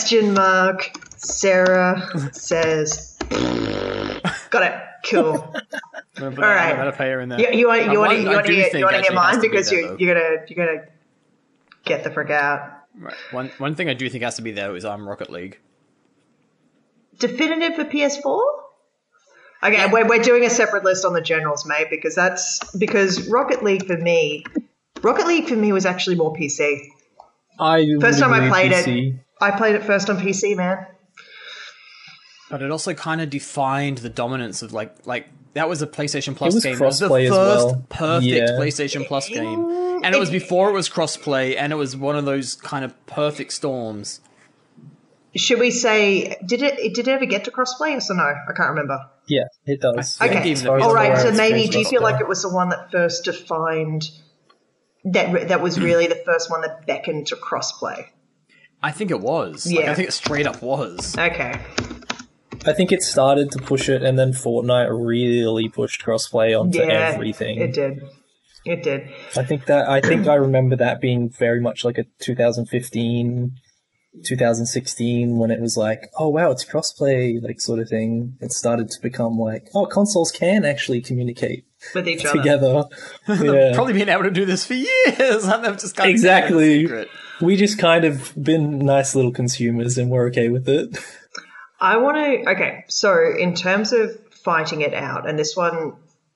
Sarah says, got it. Cool. All right. I'm gonna pay her in there. You want to get mine because you're gonna get the frick out. Right. One thing I do think has to be there is Rocket League. Definitive for PS4? Okay, we're doing a separate list on the generals, mate, because Rocket League for me was actually more PC. First time I played it, I played it first on PC, man. But it also kind of defined the dominance of like that was a PlayStation Plus game. It was the first perfect PlayStation Plus game, and it was before it was crossplay, and it was one of those kind of perfect storms. Should we say did it ever get to crossplay? Yes or no? I can't remember. Yeah, it does. Okay, all right. So maybe do you feel like it was the one that first defined that was really the first one that beckoned to crossplay? I think it was. Yeah, I think it straight up was. Okay. I think it started to push it, and then Fortnite really pushed crossplay onto everything. It did. I think I remember that being very much like a 2015, 2016 when it was like, oh wow, it's crossplay, like sort of thing. It started to become like, oh, consoles can actually communicate with each together. Yeah. Probably been able to do this for years, and they've just kind of exactly. We just kind of been nice little consumers, and we're okay with it. I want to... Okay, so in terms of fighting it out, and this one...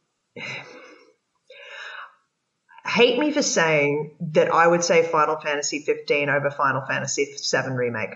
Hate me for saying that I would say Final Fantasy 15 over Final Fantasy 7 Remake.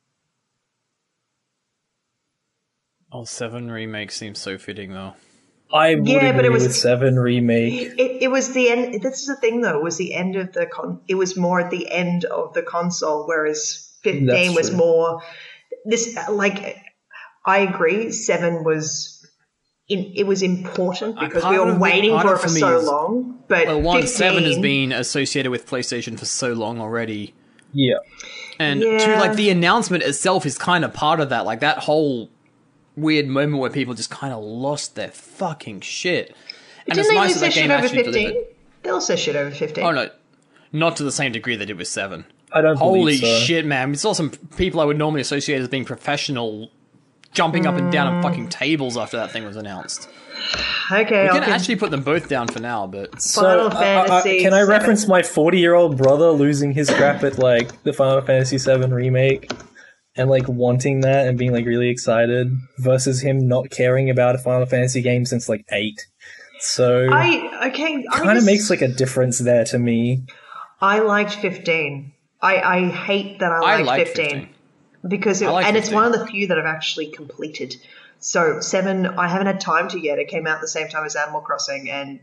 Oh, 7 Remake seems so fitting, though. I would agree with 7 Remake. It was the end... This is the thing, though. It was the end of the... It was more at the end of the console, whereas 15 was more... This, like, I agree, 7 was... it was important because we were waiting for it for so long. But 7 has been associated with PlayStation for so long already. Yeah. And like, the announcement itself is kind of part of that. Like, that whole weird moment where people just kind of lost their fucking shit. And it's nice that that game actually delivered. They also shit over 15. Oh, no. Not to the same degree that it was 7. I don't Holy believe so. shit, man. We saw some people I would normally associate as being professional jumping up and down on fucking tables after that thing was announced. Okay, we can actually put them both down for now, but... Final Fantasy can I reference my 40-year-old brother losing his crap at, like, the Final Fantasy VII Remake and, like, wanting that and being, like, really excited versus him not caring about a Final Fantasy game since, like, 8? So kind of makes like a difference there to me. I liked 15. I hate that I liked 15. Because it's one of the few that I've actually completed. So 7, I haven't had time to yet. It came out at the same time as Animal Crossing, and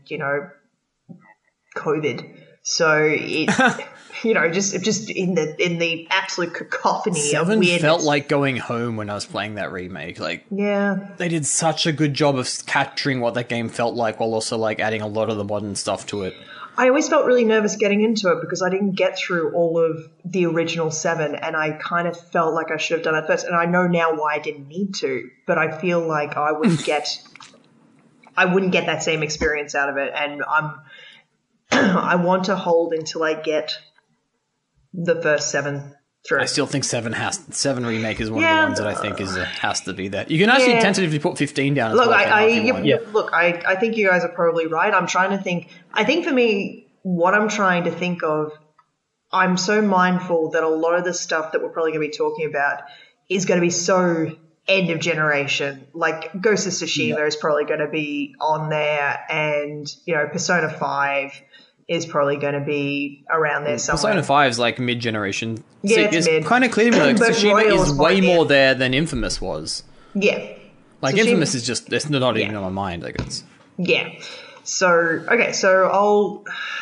COVID. So it, just in the absolute cacophony 7 of weirdness. Felt like going home when I was playing that remake. Like, yeah, they did such a good job of capturing what that game felt like, while also like adding a lot of the modern stuff to it. I always felt really nervous getting into it because I didn't get through all of the original 7, and I kind of felt like I should have done it first. And I know now why I didn't need to, but I feel like I wouldn't get that same experience out of it. And I want to hold until I get the first 7 through. I still think 7 remake is one of the ones that I think has to be that. You can actually tentatively put 15 down. Look, I think you guys are probably right. I'm trying to think. I think for me, what I'm trying to think of, I'm so mindful that a lot of the stuff that we're probably going to be talking about is going to be so end of generation. Like Ghost of Tsushima is probably going to be on there, and Persona 5 is probably going to be around there somewhere. Persona 5 is like mid-generation. Yeah, it's mid. Kind of clear to me, like, Tsushima is way more there than Infamous was. Yeah. Like, Tsushima, Infamous is just, it's not even on my mind, like it's... Yeah. So, okay, so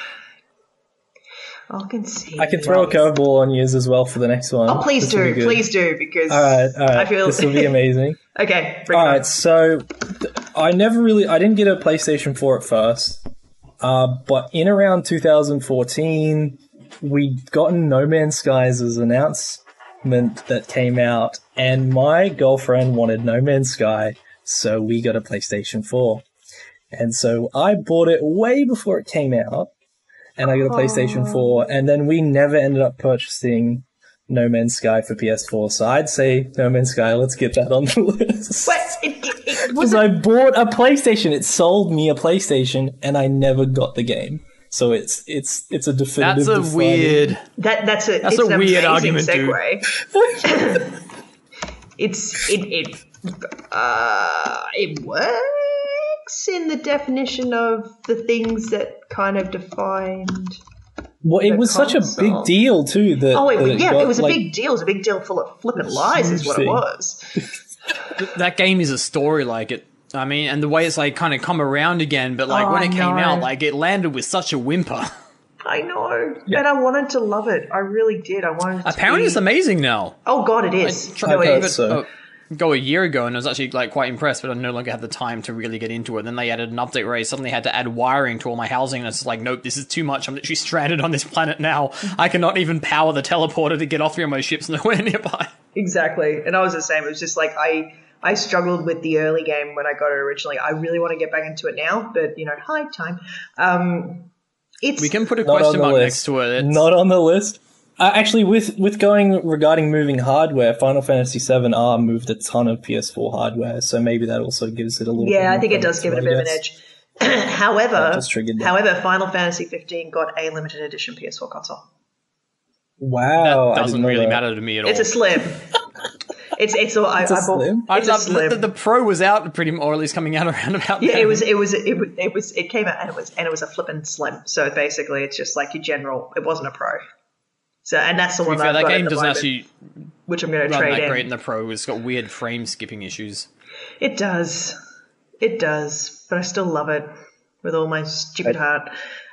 I'll concede. I can throw a curveball on you as well for the next one. Oh, please do, because all right. I feel... This will be amazing. Okay, all right, so I didn't get a PlayStation 4 at first. But in around 2014, we'd gotten No Man's Skies' announcement that came out, and my girlfriend wanted No Man's Sky, so we got a PlayStation 4. And so I bought it way before it came out, and I got a PlayStation 4, and then we never ended up purchasing No Man's Sky for PS4. So I'd say No Man's Sky, let's get that on the list. Because I bought a PlayStation, it sold me a PlayStation, and I never got the game. So it's a definitive. That's a weird. That's a weird argument, segue. It works in the definition of the things that kind of defined. Well, it was such a big deal too. It was a big deal. It was a big deal full of flippant lies, is what it was. That game is a story, like it. I mean, and the way it's like kind of come around again, but like when it came out, like it landed with such a whimper. I know, and I wanted to love it. I really did. I wanted. Apparently, it's amazing now. Oh God, it is. Go a year ago, and I was actually like quite impressed, but I no longer had the time to really get into it. Then they added an update where I suddenly had to add wiring to all my housing, and it's like, nope, this is too much. I'm literally stranded on this planet now. I cannot even power the teleporter to get off here. My ship's nowhere nearby. Exactly, and I was the same. It was just like I struggled with the early game when I got it originally. I really want to get back into it now, but high time. We can put a question mark next to it. Not on the list. Actually, with going regarding moving hardware, Final Fantasy VII R moved a ton of PS4 hardware, so maybe that also gives it a little. Yeah, I think it does give it a bit of an edge. However, Final Fantasy 15 got a limited edition PS4 console. Wow, that doesn't really matter to me at all. It's a slim. It's a slim. The Pro was out pretty, or at least coming out around about. Yeah, it came out and it was a flippin' slim. So basically, it's just like your general. It wasn't a Pro. So and that's the one that that game doesn't actually, which I'm going to trade in. Great in the Pro. It's got weird frame skipping issues. It does, but I still love it with all my stupid heart.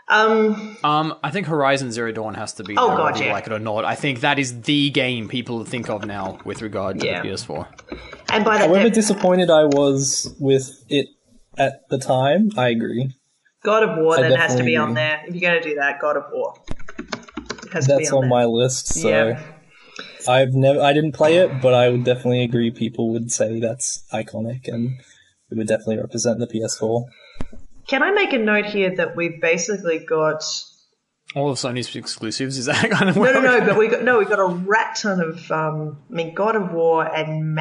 I think Horizon Zero Dawn has to be there, whether you like it or not. I think that is the game people think of now with regard to the PS4. And by that, however disappointed I was with it at the time, I agree. God of War then has to be on there. If you're going to do that, God of War. That's on my list, so I didn't play it, but I would definitely agree people would say that's iconic and it would definitely represent the PS4. Can I make a note here that we've basically got all of Sony's exclusives? Is that kind of no, but we got a rat ton of God of War and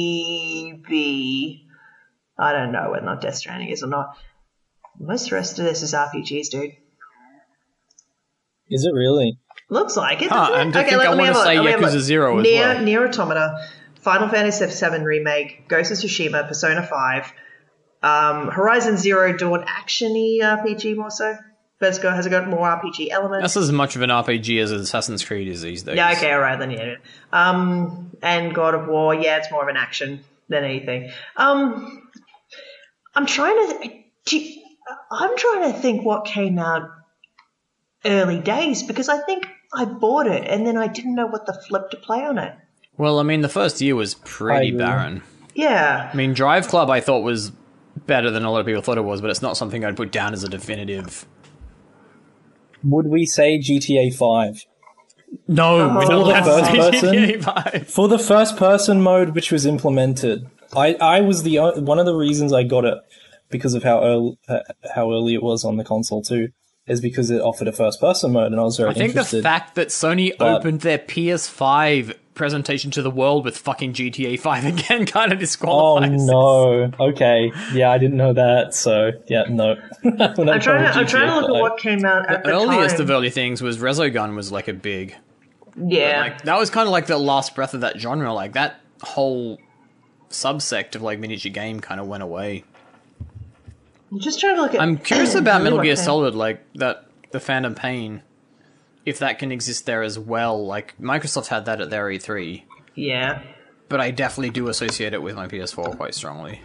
maybe I don't know whether or not Death Stranding is or not. Most of the rest of this is RPGs, dude. Is it really? Looks like it. I want to say Yakuza 0 as well. Nier Automata, Final Fantasy VII Remake, Ghost of Tsushima, Persona 5, Horizon Zero Dawn action-y RPG more so. Has it got more RPG elements? That's as much of an RPG as Assassin's Creed is these days. Yeah, okay, alright then, yeah. And God of War, yeah, it's more of an action than anything. I'm trying to think what came out early days, because I think I bought it and then I didn't know what the flip to play on it. Well, I mean, the first year was pretty barren. Yeah. I mean, Drive Club I thought was better than a lot of people thought it was, but it's not something I'd put down as a definitive. Would we say GTA 5? No, we're not allowed to say GTA 5. For the first person mode which was implemented, I was one of the reasons I got it, because of how early it was on the console too, is because it offered a first person mode and I was very interested. I think the fact that Sony opened their PS5 presentation to the world with fucking GTA 5 again kind of disqualifies. Oh no. Okay. Yeah, I didn't know that. So yeah, no. I'm trying to look at what came out at the earliest time. of early things was Resogun was like a big. Yeah. Like, that was kind of like the last breath of that genre. Like that whole subsect of like miniature game kind of went away. I'm just trying to look at. I'm curious about Metal Gear Solid, like the Phantom Pain. If that can exist there as well. Like, Microsoft had that at their E3. Yeah. But I definitely do associate it with my PS4 quite strongly.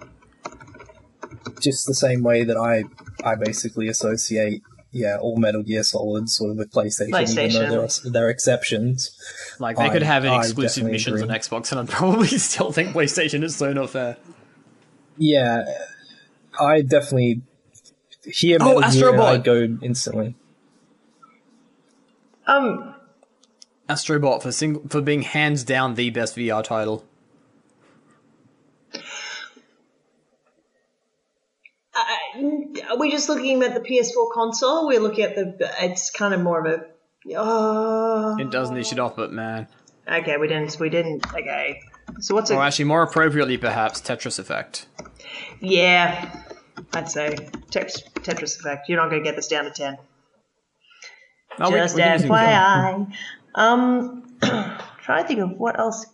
Just the same way that I basically associate, all Metal Gear Solid sort of with PlayStation. Even though there are exceptions. Like, they could have exclusive missions on Xbox, and I'd probably still think PlayStation is so not fair. Yeah, I definitely hear Metal Gear and I go instantly. Astrobot for being hands down the best VR title. Are we just looking at the PS4 console? We're looking at it's kind of more of a. It does niche it off, but man. Okay, we didn't. Okay, so what's it? Or actually, more appropriately, perhaps Tetris Effect. Yeah, I'd say Tetris Effect. You're not going to get this down to 10. No, just FYI. Trying to think of what else.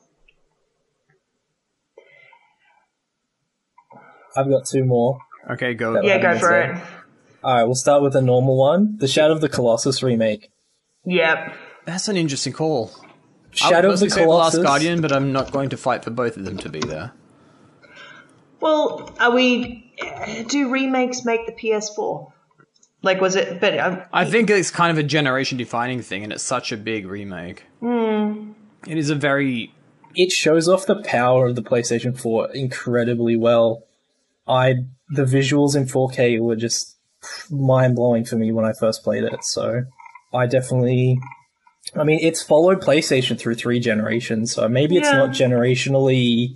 I've got two more. Okay, go. Yeah, go for it. Alright, we'll start with the normal one. The Shadow of the Colossus remake. Yep. That's an interesting call. Shadow of the Colossus. The Last Guardian, but I'm not going to fight for both of them to be there. Well, do remakes make the PS4? Like, was it? But I think it's kind of a generation-defining thing, and it's such a big remake. It is a very. It shows off the power of the PlayStation 4 incredibly well. The visuals in 4K were just mind-blowing for me when I first played it. So, it's followed PlayStation through 3 generations. So maybe it's not generationally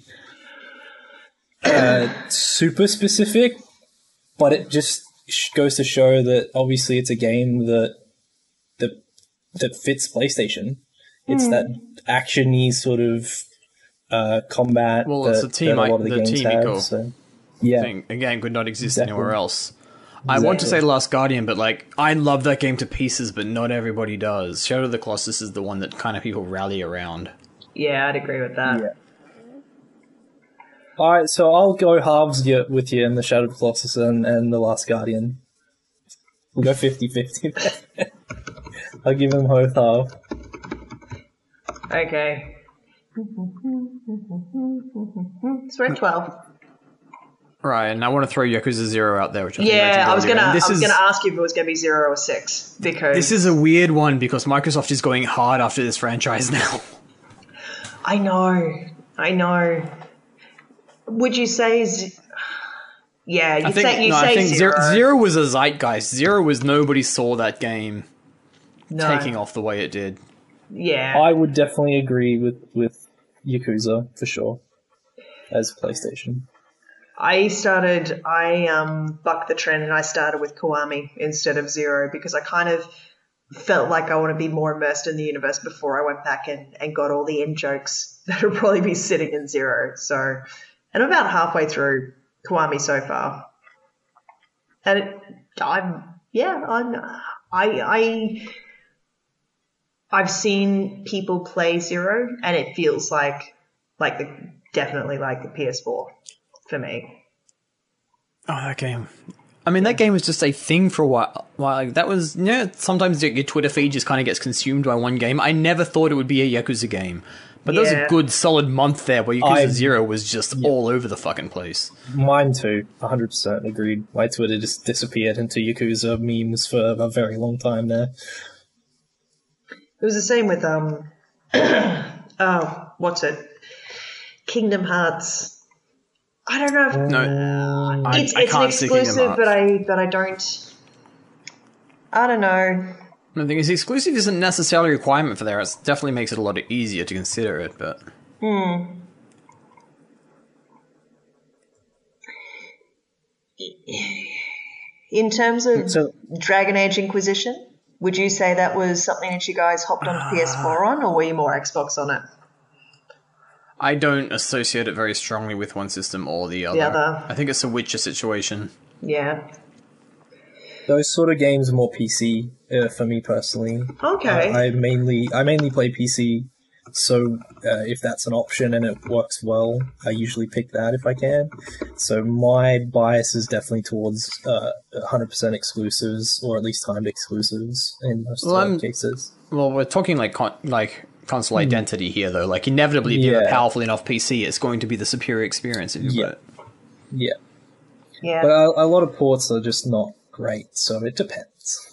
super specific, but it just goes to show that obviously it's a game that fits PlayStation. It's that action-y sort of combat. Well, it's a team. The team have, so, yeah. Thing again could not exist anywhere else. I want to say Last Guardian, but I love that game to pieces, but not everybody does. Shadow of the Colossus is the one that kind of people rally around. Yeah, I'd agree with that. Yeah. Alright, so I'll go halves with you in the Shadow of the Colossus and the Last Guardian. We'll go 50-50. I'll give them both half. Okay. So we're at 12. Right, and I want to throw Yakuza 0 out there, which I was gonna ask you if it was gonna be 0 or 6, because this is a weird one because Microsoft is going hard after this franchise now. I know. Would you say? I think Zero was a zeitgeist. Zero was nobody saw that game taking off the way it did. Yeah, I would definitely agree with Yakuza for sure as PlayStation. I bucked the trend and I started with Kiwami instead of Zero because I kind of felt like I want to be more immersed in the universe before I went back and got all the in-jokes that would probably be sitting in Zero. So, and I'm about halfway through Kiwami so far. And I've seen people play Zero and it feels definitely like the PS4 for me. Oh, that game. I mean, that game was just a thing for a while. Like, that was, sometimes your Twitter feed just kind of gets consumed by one game. I never thought it would be a Yakuza game. But there was a good solid month there where Yakuza 0 was just all over the fucking place. Mine too, 100% agreed. My Twitter just disappeared into Yakuza memes for a very long time there. It was the same with, what's it? Kingdom Hearts. I don't know if it's an exclusive, but I don't. I don't know. The thing is, exclusive isn't necessarily a requirement for there. It definitely makes it a lot easier to consider it, but. In terms of Dragon Age Inquisition, would you say that was something that you guys hopped on PS4 on, or were you more Xbox on it? I don't associate it very strongly with one system or the other. I think it's a Witcher situation. Yeah. Those sort of games are more PC for me personally. Okay. I mainly play PC, so if that's an option and it works well, I usually pick that if I can. So my bias is definitely towards 100% exclusives, or at least timed exclusives in most cases. Well, we're talking like console identity here, though. Like, inevitably, if you have a powerful enough PC, it's going to be the superior experience if you put it. Yeah. But a lot of ports are just not great, so it depends.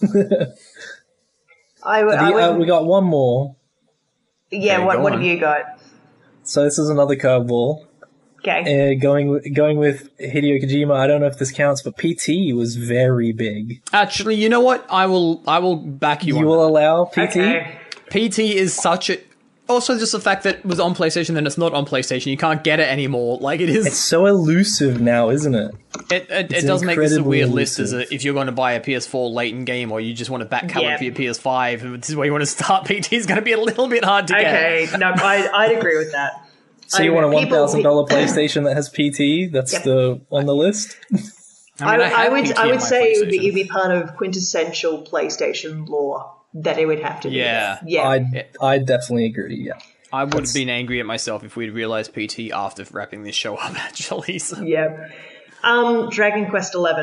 We got one more. Yeah, what have you got? So this is another curveball. Okay. Going with Hideo Kojima, I don't know if this counts, but PT was very big. Actually, you know what? I will back you on that. You will allow PT? Okay. PT is such a... Also, just the fact that it was on PlayStation, then it's not on PlayStation. You can't get it anymore. Like, it is... It's so elusive now, isn't it? It does make this a weird list if you're going to buy a PS4 late in game, or you just want to back cover for your PS5, and this is where you want to start. PT is going to be a little bit hard to get. Okay, no, I'd agree with that. So you want a $1,000 PlayStation that has PT? That's on the list? I would say it would be part of quintessential PlayStation lore that it would have to be. Yeah. I definitely agree, yeah. I would have been angry at myself if we'd realised PT after wrapping this show up, actually. So. Yeah. Dragon Quest XI.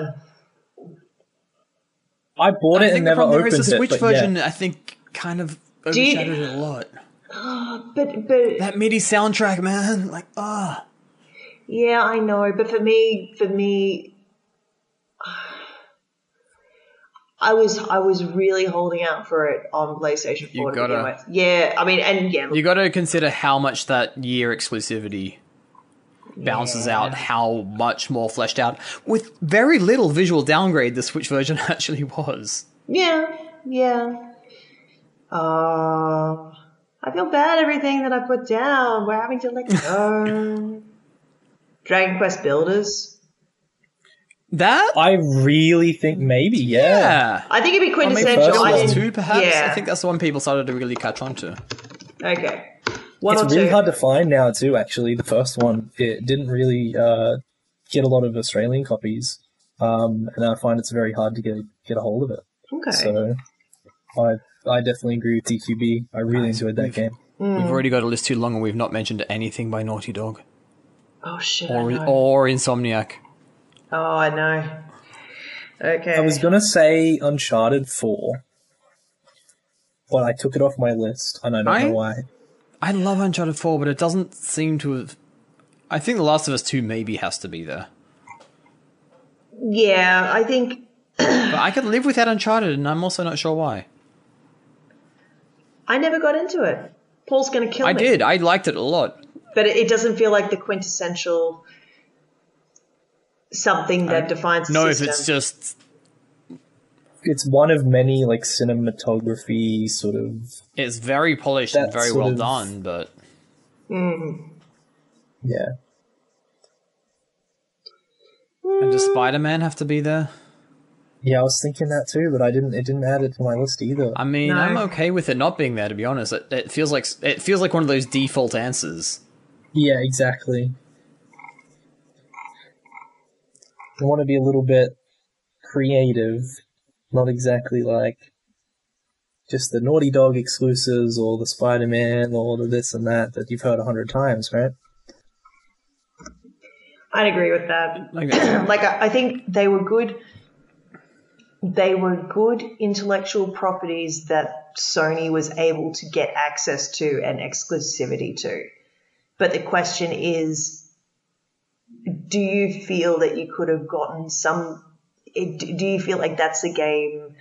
I bought it and never opened it. The Switch version, I think, kind of overshadowed it a lot. But that MIDI soundtrack, man, Yeah, I know, but for me, I was really holding out for it on PlayStation 4 to begin with. Yeah, I mean, you got to consider how much that year exclusivity bounces out, how much more fleshed out. With very little visual downgrade, the Switch version actually was. Yeah. I feel bad everything that I put down. We're having to let go. Dragon Quest Builders. That? I really think maybe, yeah. I think it'd be quintessential. First 2, perhaps? Yeah. I think that's the one people started to really catch on to. Okay. It's really hard to find now, too, actually. The first one, it didn't really get a lot of Australian copies. And I find it's very hard to get a hold of it. Okay. So I definitely agree with DQB. I really enjoyed that game. We've already got a list too long and we've not mentioned anything by Naughty Dog. Oh, shit. Or Insomniac. Oh, I know. Okay. I was going to say Uncharted 4, but I took it off my list, and I don't know why. I love Uncharted 4, but it doesn't seem to have... I think The Last of Us 2 maybe has to be there. Yeah, I think... But I could live without Uncharted, and I'm also not sure why. I never got into it. Paul's going to kill me. I did. I liked it a lot. But it doesn't feel like the quintessential... something that defines the system. No, if it's just... It's one of many, cinematography sort of... It's very polished and very well done, but... Yeah. And does Spider-Man have to be there? Yeah, I was thinking that too, but it didn't add it to my list either. I mean, I'm okay with it not being there, to be honest. It feels like one of those default answers. Yeah, exactly. I want to be a little bit creative, not exactly just the Naughty Dog exclusives or the Spider-Man or the this and that you've heard 100 times, right? I'd agree with that. Like I think they were good. They were good intellectual properties that Sony was able to get access to and exclusivity to. But the question is, do you feel that you could have gotten some? Do you feel like that's a game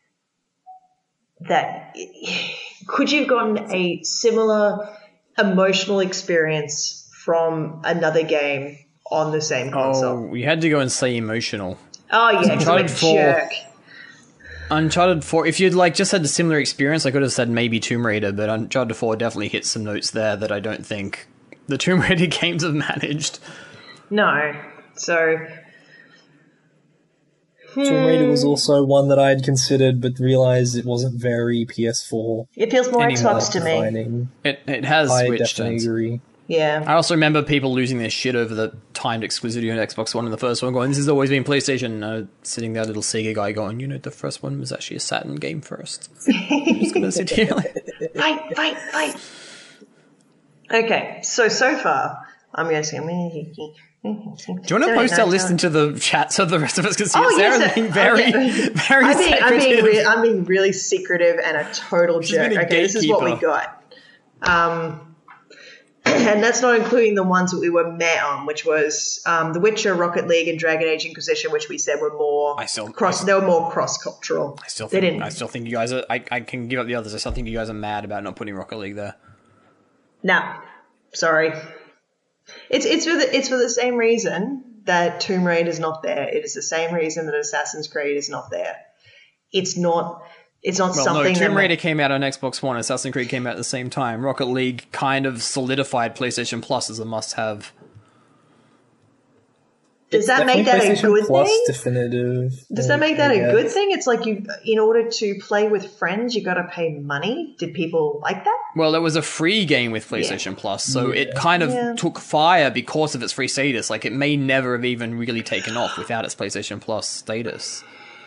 that could you have gotten a similar emotional experience from another game on the same console? Oh, we had to go and say emotional. Oh yeah, Uncharted 4. Jerk. Uncharted 4, if you'd just had a similar experience, I could have said maybe Tomb Raider, but Uncharted 4 definitely hit some notes there that I don't think the Tomb Raider games have managed. No. So... Tomb Raider was also one that I had considered, but realised it wasn't very PS4. It feels more Xbox to me. It has I switched. definitely agree. Yeah. I also remember people losing their shit over the timed exclusivity on Xbox One in the first one, going, this has always been PlayStation. Sitting there, little Sega guy going, the first one was actually a Saturn game first. I'm just going to sit here Fight. Okay, so far, I'm going to say... Do you want to post our list into the chat so the rest of us can see it? Sarah's being very secretive. I'm being really secretive and a total jerk. Okay, this is what we got. And that's not including the ones that we were met on, which was The Witcher, Rocket League, and Dragon Age Inquisition, which we said were more they were more cross-cultural. I still think you guys are... I can give up the others. I still think you guys are mad about not putting Rocket League there. No. Sorry. It's for the same reason that Tomb Raider is not there. It is the same reason that Assassin's Creed is not there. It's not something that... Tomb Raider came out on Xbox One, Assassin's Creed came out at the same time. Rocket League kind of solidified PlayStation Plus as a must-have. Does that make that a good thing? Definitive. Does that make that a good thing? It's like in order to play with friends, you got to pay money. Did people like that? Well, it was a free game with PlayStation Plus, so it kind of took fire because of its free status. Like, it may never have even really taken off without its PlayStation Plus status.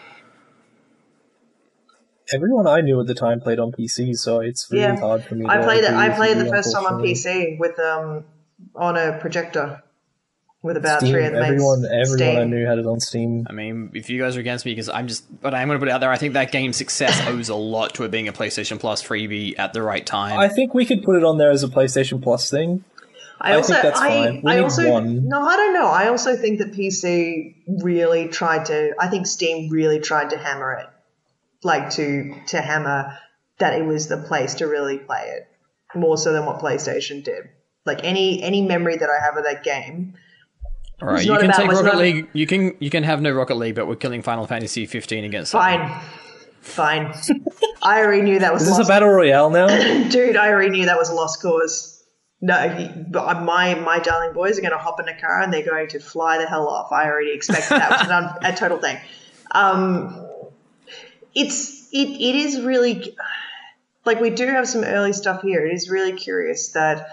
Everyone I knew at the time played on PC, so it's really hard for me. I played the first time on PC with on a projector. With about Steam, 3 of the mates. Everyone I knew had it on Steam. I mean, if you guys are against me, but I'm going to put it out there, I think that game's success owes a lot to it being a PlayStation Plus freebie at the right time. I think we could put it on there as a PlayStation Plus thing. I think that's fine. We need one. No, I don't know. I also think that PC really tried to... I think Steam really tried to hammer it. Like, to hammer that it was the place to really play it. More so than what PlayStation did. Like, any memory that I have of that game... All right, you can take Rocket League. You can have no Rocket League, but we're killing Final Fantasy 15 against. Fine. I already knew that was. Is this a battle royale now, dude? I already knew that was a lost cause. No, but my darling boys are going to hop in a car and they're going to fly the hell off. I already expected that was a total thing. It is really like we do have some early stuff here. It is really curious that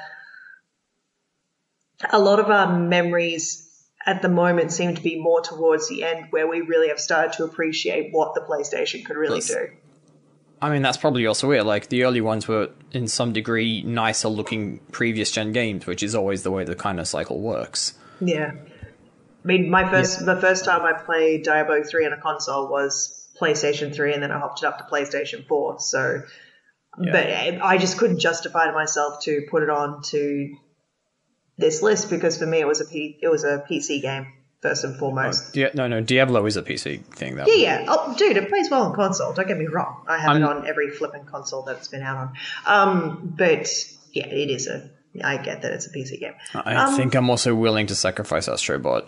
a lot of our memories at the moment seem to be more towards the end where we really have started to appreciate what the PlayStation could really do. I mean, that's probably also it. Like, the early ones were, in some degree, nicer looking previous gen games, which is always the way the kind of cycle works. Yeah. I mean, the first time I played Diablo 3 on a console was PlayStation 3, and then I hopped it up to PlayStation 4. So, but I just couldn't justify to myself to put it on to this list because for me it was a PC game first and foremost. No, Diablo is a PC thing though. Yeah. Oh, dude, it plays well on console. Don't get me wrong. I have it on every flipping console that it's been out on. But yeah, it is I get that it's a PC game. I think I'm also willing to sacrifice Astro Bot.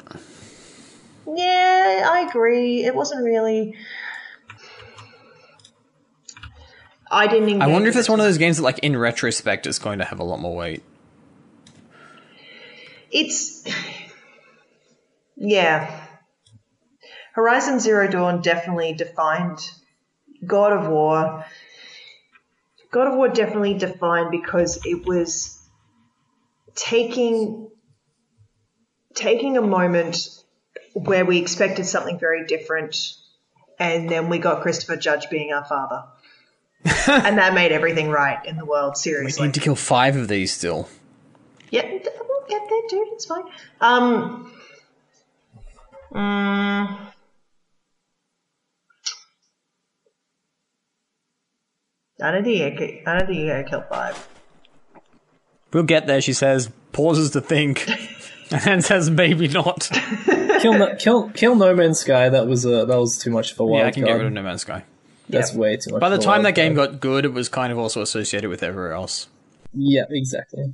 Yeah, I agree. It wasn't really. I didn't engage. I wonder if it's one of those games that, like, in retrospect, is going to have a lot more weight. Horizon Zero Dawn definitely defined God of War. God of War definitely defined because it was taking a moment where we expected something very different, and then we got Christopher Judge being our father. And that made everything right in the world, seriously. We need to kill 5 of these still. Yeah, we'll get there, dude. It's fine. None of the year kill 5. We'll get there, she says, pauses to think, and then says maybe not. Kill No Man's Sky. That was too much for a while. Yeah, I can get rid of No Man's Sky. That's way too much. By the time that game got good, it was kind of also associated with everywhere else. Yeah, exactly.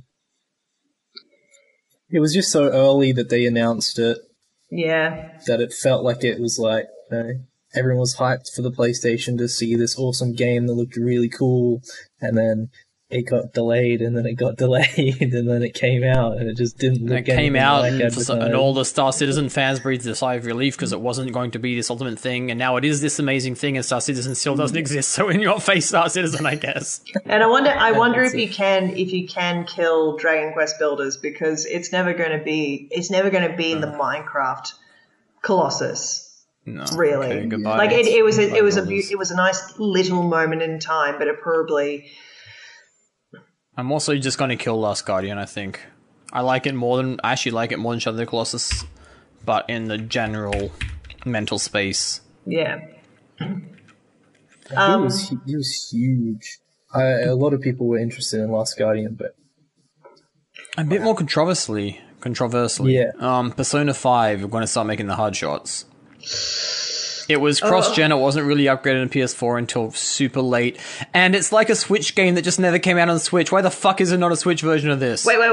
It was just so early that they announced it. Yeah. That it felt like it was like, everyone was hyped for the PlayStation to see this awesome game that looked really cool, and then it got delayed, and then it got delayed, and then it came out, and it just didn't look anything like advertised. And all the Star Citizen fans breathed a sigh of relief because it wasn't going to be this ultimate thing, and now it is this amazing thing, and Star Citizen still doesn't exist. So in your face, Star Citizen, I guess. And I wonder if you can kill Dragon Quest Builders, because it's never going to be in the Minecraft Colossus. No, really. Okay, goodbye. Like it was a nice little moment in time, but it probably. I'm also just going to kill Last Guardian, I think. I actually like it more than Shadow of the Colossus, but in the general mental space. Yeah. It was huge. A lot of people were interested in Last Guardian, but a bit more controversially. Yeah. Persona 5 are going to start making the hard shots. It was cross-gen, it wasn't really upgraded on PS4 until super late, and it's like a Switch game that just never came out on Switch. Why the fuck is it not a Switch version of this? Wait,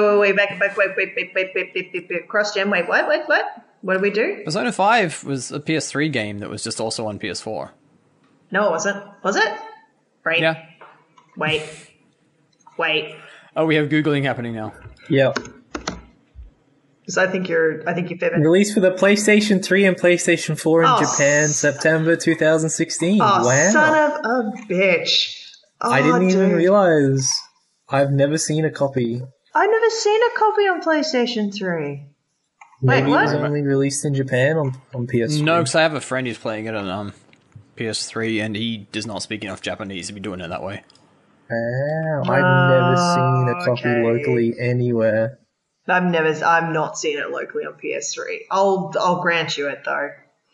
back, cross-gen, wait, what? What did we do? Persona 5 was a PS3 game that was just also on PS4. No, it wasn't. Was it? Right. Yeah. Wait. Oh, we have Googling happening now. Yeah. Because I think you're fibbing. Released for the PlayStation 3 and PlayStation 4 in Japan, September 2016. Oh, wow. Son of a bitch. I didn't even realize. I've never seen a copy. I've never seen a copy on PlayStation 3. Maybe Wait, what? it was only released in Japan on PS3. No, because I have a friend who's playing it on PS3, and he does not speak enough Japanese to be doing it that way. Wow, I've never seen a copy locally anywhere. I've not seen it locally on PS3. I'll grant you it though.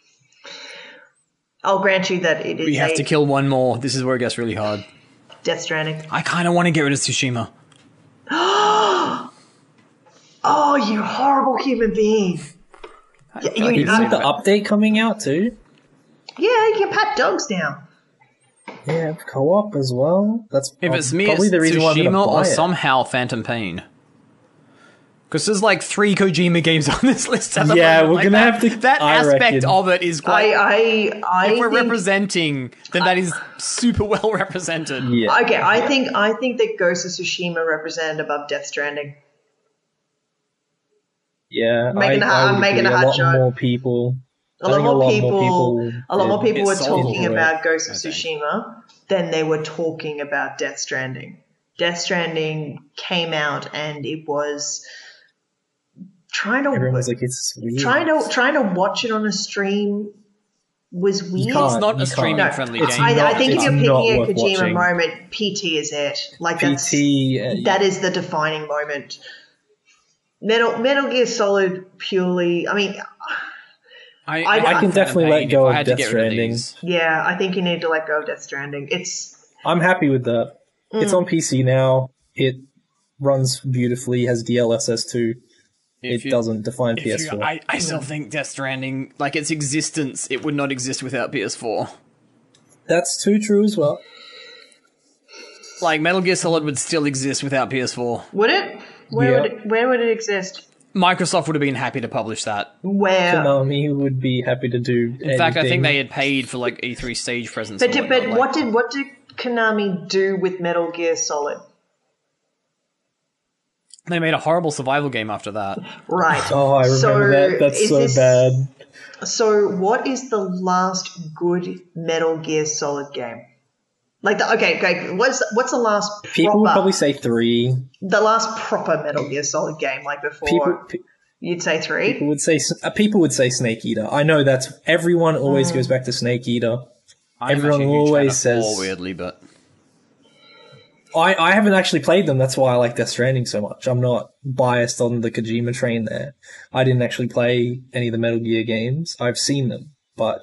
I'll grant you that it is. We have to kill one more. This is where it gets really hard. Death Stranding. I kind of want to get rid of Tsushima. Oh, you horrible human being! Isn't the update coming out too? Yeah, you can pat dogs now. Yeah, co-op as well. That's if it's me, probably it's the reason why I'm Tsushima or buy it. somehow Phantom Pain. Because there's like 3 Kojima games on this list at the moment. We're gonna have to. That aspect of it is quite. If we're representing, then that is super well represented. Yeah. Okay, I think that Ghost of Tsushima represented above Death Stranding. Yeah, I'm making a hard shot. A lot more people were talking about Ghost of Tsushima than they were talking about Death Stranding. Death Stranding came out and it was everyone was like, it's weird. Trying to watch it on a stream was weird. It's not a streaming friendly game. I think if you're picking a Kojima moment, PT is it. Like that is the defining moment. Metal Gear Solid purely. I mean, I can definitely let go of Death Stranding. Yeah, I think you need to let go of Death Stranding. I'm happy with that. It's on PC now. It runs beautifully. Has DLSS 2. It doesn't define PS4. I still think Death Stranding, like its existence, it would not exist without PS4. That's too true as well. Like Metal Gear Solid would still exist without PS4. Would it? Where would it exist? Microsoft would have been happy to publish that. Where? Konami would be happy to do anything. In fact, I think they had paid for like E3 stage presence. But what did Konami do with Metal Gear Solid? They made a horrible survival game after that. Right. Oh, I remember that. That's so bad. So what is the last good Metal Gear Solid game? Like, okay. What's the last proper... People would probably say 3. The last proper Metal Gear Solid game, like before... You'd say 3? People would say Snake Eater. I know that's... Everyone always goes back to Snake Eater. Everyone always says... weirdly, but... I haven't actually played them. That's why I like Death Stranding so much. I'm not biased on the Kojima train there. I didn't actually play any of the Metal Gear games. I've seen them, but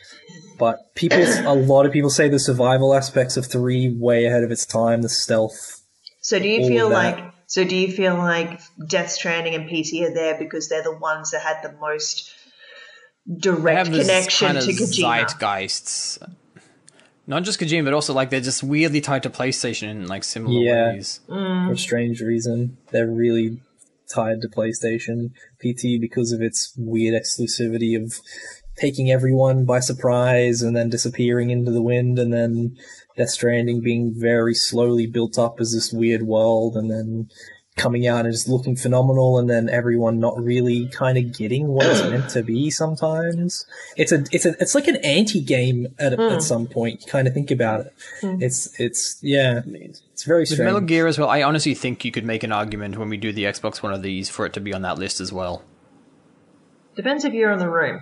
a lot of people say the survival aspects of 3 way ahead of its time. The stealth. So do you feel like Death Stranding and PT are there because they're the ones that had the most direct connection to Kojima? Zeitgeists. Not just Kojima, but also like they're just weirdly tied to PlayStation in like similar ways. For a strange reason. They're really tied to PlayStation. PT because of its weird exclusivity of taking everyone by surprise and then disappearing into the wind, and then Death Stranding being very slowly built up as this weird world, and then coming out and just looking phenomenal, and then everyone not really kind of getting what it's meant to be sometimes. It's like an anti-game at some point. You kind of think about it. It's very strange. With Metal Gear as well, I honestly think you could make an argument when we do the Xbox One of these for it to be on that list as well. Depends if you're in the room.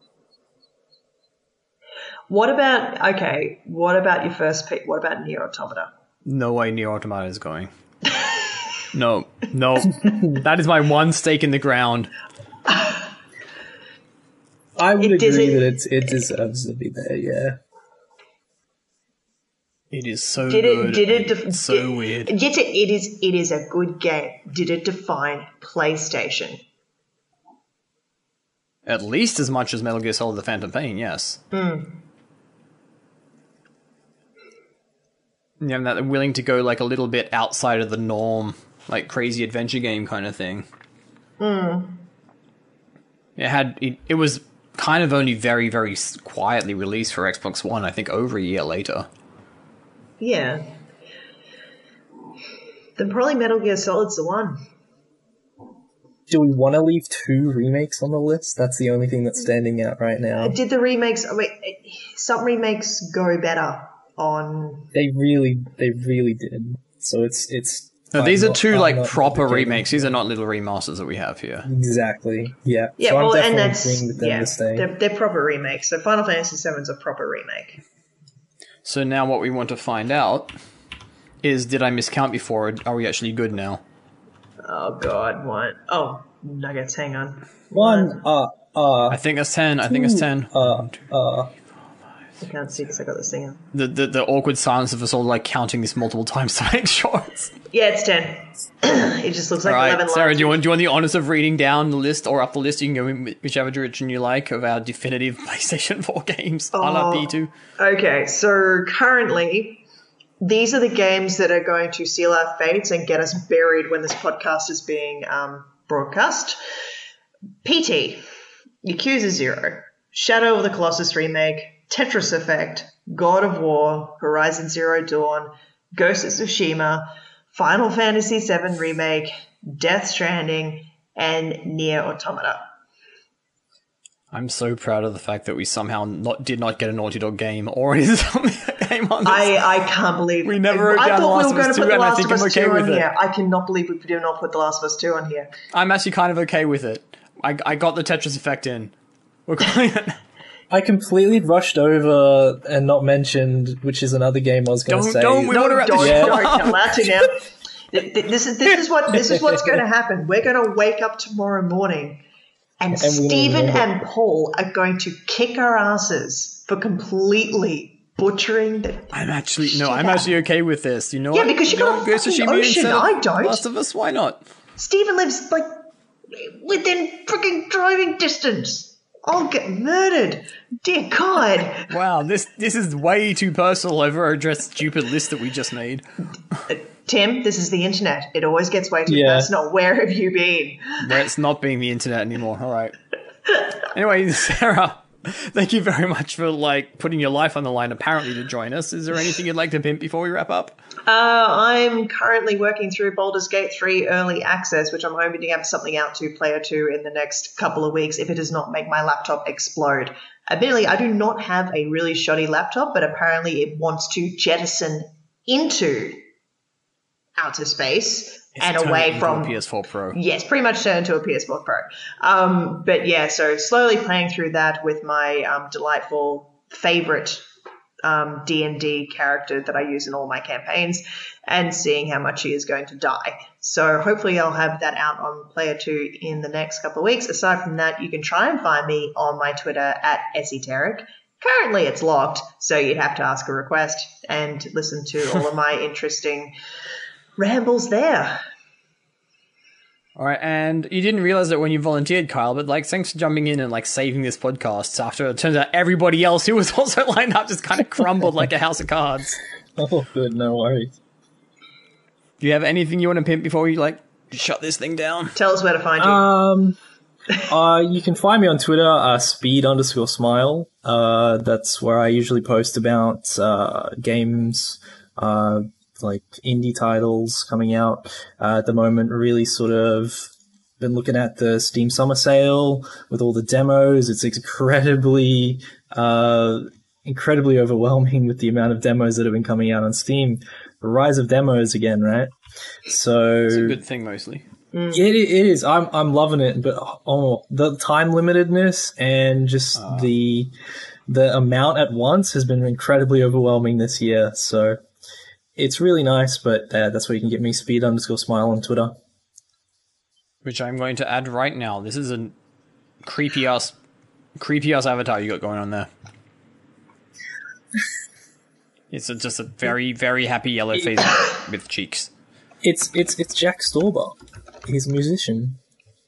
What about your first pick? What about Nier Automata? No way Nier Automata is going. No. That is my one stake in the ground. I would agree that it deserves to be there, yeah. It is so good. It's so weird. It is a good game. Did it define PlayStation? At least as much as Metal Gear Solid: The Phantom Pain, yes. Yeah, that they're willing to go like a little bit outside of the norm, like crazy adventure game kind of thing. It was kind of only very, very quietly released for Xbox One, I think over a year later. Yeah. Then probably Metal Gear Solid's the one. Do we want to leave 2 remakes on the list? That's the only thing that's standing out right now. Did the remakes... some remakes go better on... They really did. So it's... No, these are 2 like proper remakes. These are not little remasters that we have here. Exactly. Yeah. Yeah, so well, I'm and that's... they're proper remakes. So Final Fantasy VII's a proper remake. So now what we want to find out is, did I miscount before? Or are we actually good now? Oh, God, what? Oh, Nuggets, hang on. One, I think it's 10. I think it's 10. I can't see because I got this thing on. The awkward silence of us all like counting this multiple times to make sure it's... Yeah, it's 10. It just looks like 11 lines. Sarah, do you want the honors of reading down the list or up the list? You can go in whichever direction you like of our definitive PlayStation 4 games. I love P2. Okay, so currently... These are the games that are going to seal our fates and get us buried when this podcast is being broadcast. PT, Yakuza 0, Shadow of the Colossus Remake, Tetris Effect, God of War, Horizon Zero Dawn, Ghost of Tsushima, Final Fantasy VII Remake, Death Stranding, and Nier Automata. I'm so proud of the fact that we somehow did not get a Naughty Dog game or a game on this. I can't believe we never wrote down The Last of Us 2, and I think I'm okay with it. I cannot believe we did not put The Last of Us 2 on here. I'm actually kind of okay with it. I got the Tetris Effect in. We're calling it. I completely rushed over and not mentioned, which is another game I was going to say. Don't allowed to now. This is what's going to happen. We're going to wake up tomorrow morning. And Stephen and Paul are going to kick our asses for completely butchering the... I'm actually okay with this. You know what? Yeah, because you got a fucking ocean. I don't. Last of Us, why not? Stephen lives, like, within freaking driving distance. I'll get murdered. Dear God. Wow, this is way too personal over our stupid list that we just made. Tim, this is the internet. It always gets way too personal. Where have you been? Where it's not being the internet anymore. All right. Anyway, Sarah, thank you very much for putting your life on the line apparently to join us. Is there anything you'd like to pimp before we wrap up? I'm currently working through Baldur's Gate 3 Early Access, which I'm hoping to have something out to Player 2 in the next couple of weeks if it does not make my laptop explode. Admittedly, I do not have a really shoddy laptop, but apparently it wants to jettison into outer space and away from a PS4 Pro. Yes, pretty much turned into a PS4 Pro. But yeah, so slowly playing through that with my delightful favorite D&D character that I use in all my campaigns, and seeing how much he is going to die. So hopefully I'll have that out on Player 2 in the next couple of weeks. Aside from that, you can try and find me on my Twitter at Esoteric. Currently it's locked, so you'd have to ask a request and listen to all of my interesting rambles there. All right, and you didn't realize that when you volunteered, Kyle, but like, thanks for jumping in and like saving this podcast after it turns out everybody else who was also lined up just kind of crumbled like a house of cards. Oh, good, no worries. Do you have anything you want to pimp before we like shut this thing down? Tell us where to find you. You can find me on Twitter, speed_smile. That's where I usually post about games, like indie titles coming out at the moment. Really sort of been looking at the Steam Summer Sale with all the demos. It's incredibly overwhelming with the amount of demos that have been coming out on Steam. The rise of demos again, right? So it's a good thing mostly. It is. I'm loving it, but the time limitedness and just the amount at once has been incredibly overwhelming this year. So it's really nice, but that's where you can get me, speed_smile on Twitter. Which I'm going to add right now. This is a creepy ass avatar you got going on there. It's just a very, very happy yellow face with cheeks. It's Jack Stauber. He's a musician.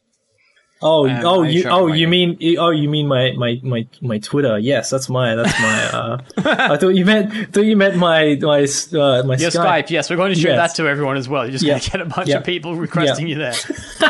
You mean my Twitter? Yes, that's my. I thought you meant my Your Skype. Skype. Yes, we're going to show that to everyone as well. You're just going to get a bunch of people requesting you there.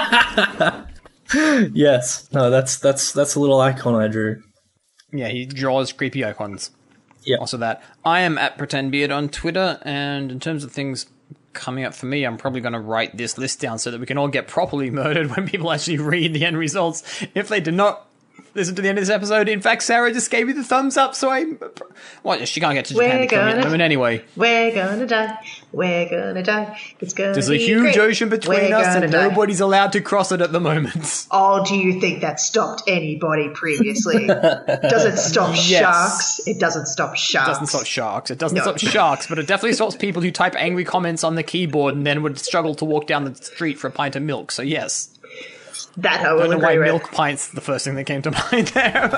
Yes, no, that's a little icon I drew. Yeah, he draws creepy icons. Yeah. Also that. I am at PretendBeard on Twitter, and in terms of things coming up for me, I'm probably going to write this list down so that we can all get properly murdered when people actually read the end results. If they did not listen to the end of this episode, in fact, Sarah just gave me the thumbs up, so she can't get to Japan to come at the moment anyway. We're gonna die. We're gonna die. It's gonna There's a huge ocean between us, and nobody's allowed to cross it at the moment. Oh, do you think that stopped anybody previously? Does it stop sharks? It doesn't stop sharks. It doesn't stop sharks. It doesn't stop sharks, but it definitely stops people who type angry comments on the keyboard and then would struggle to walk down the street for a pint of milk, so yes. That I will agree with. Milk pints the first thing that came to mind there.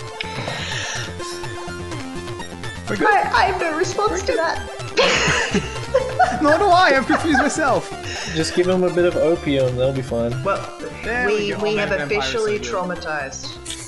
I have no response to that. Nor do I. I'm confused myself. Just give them a bit of opium, they'll be fine. Well, we have officially traumatized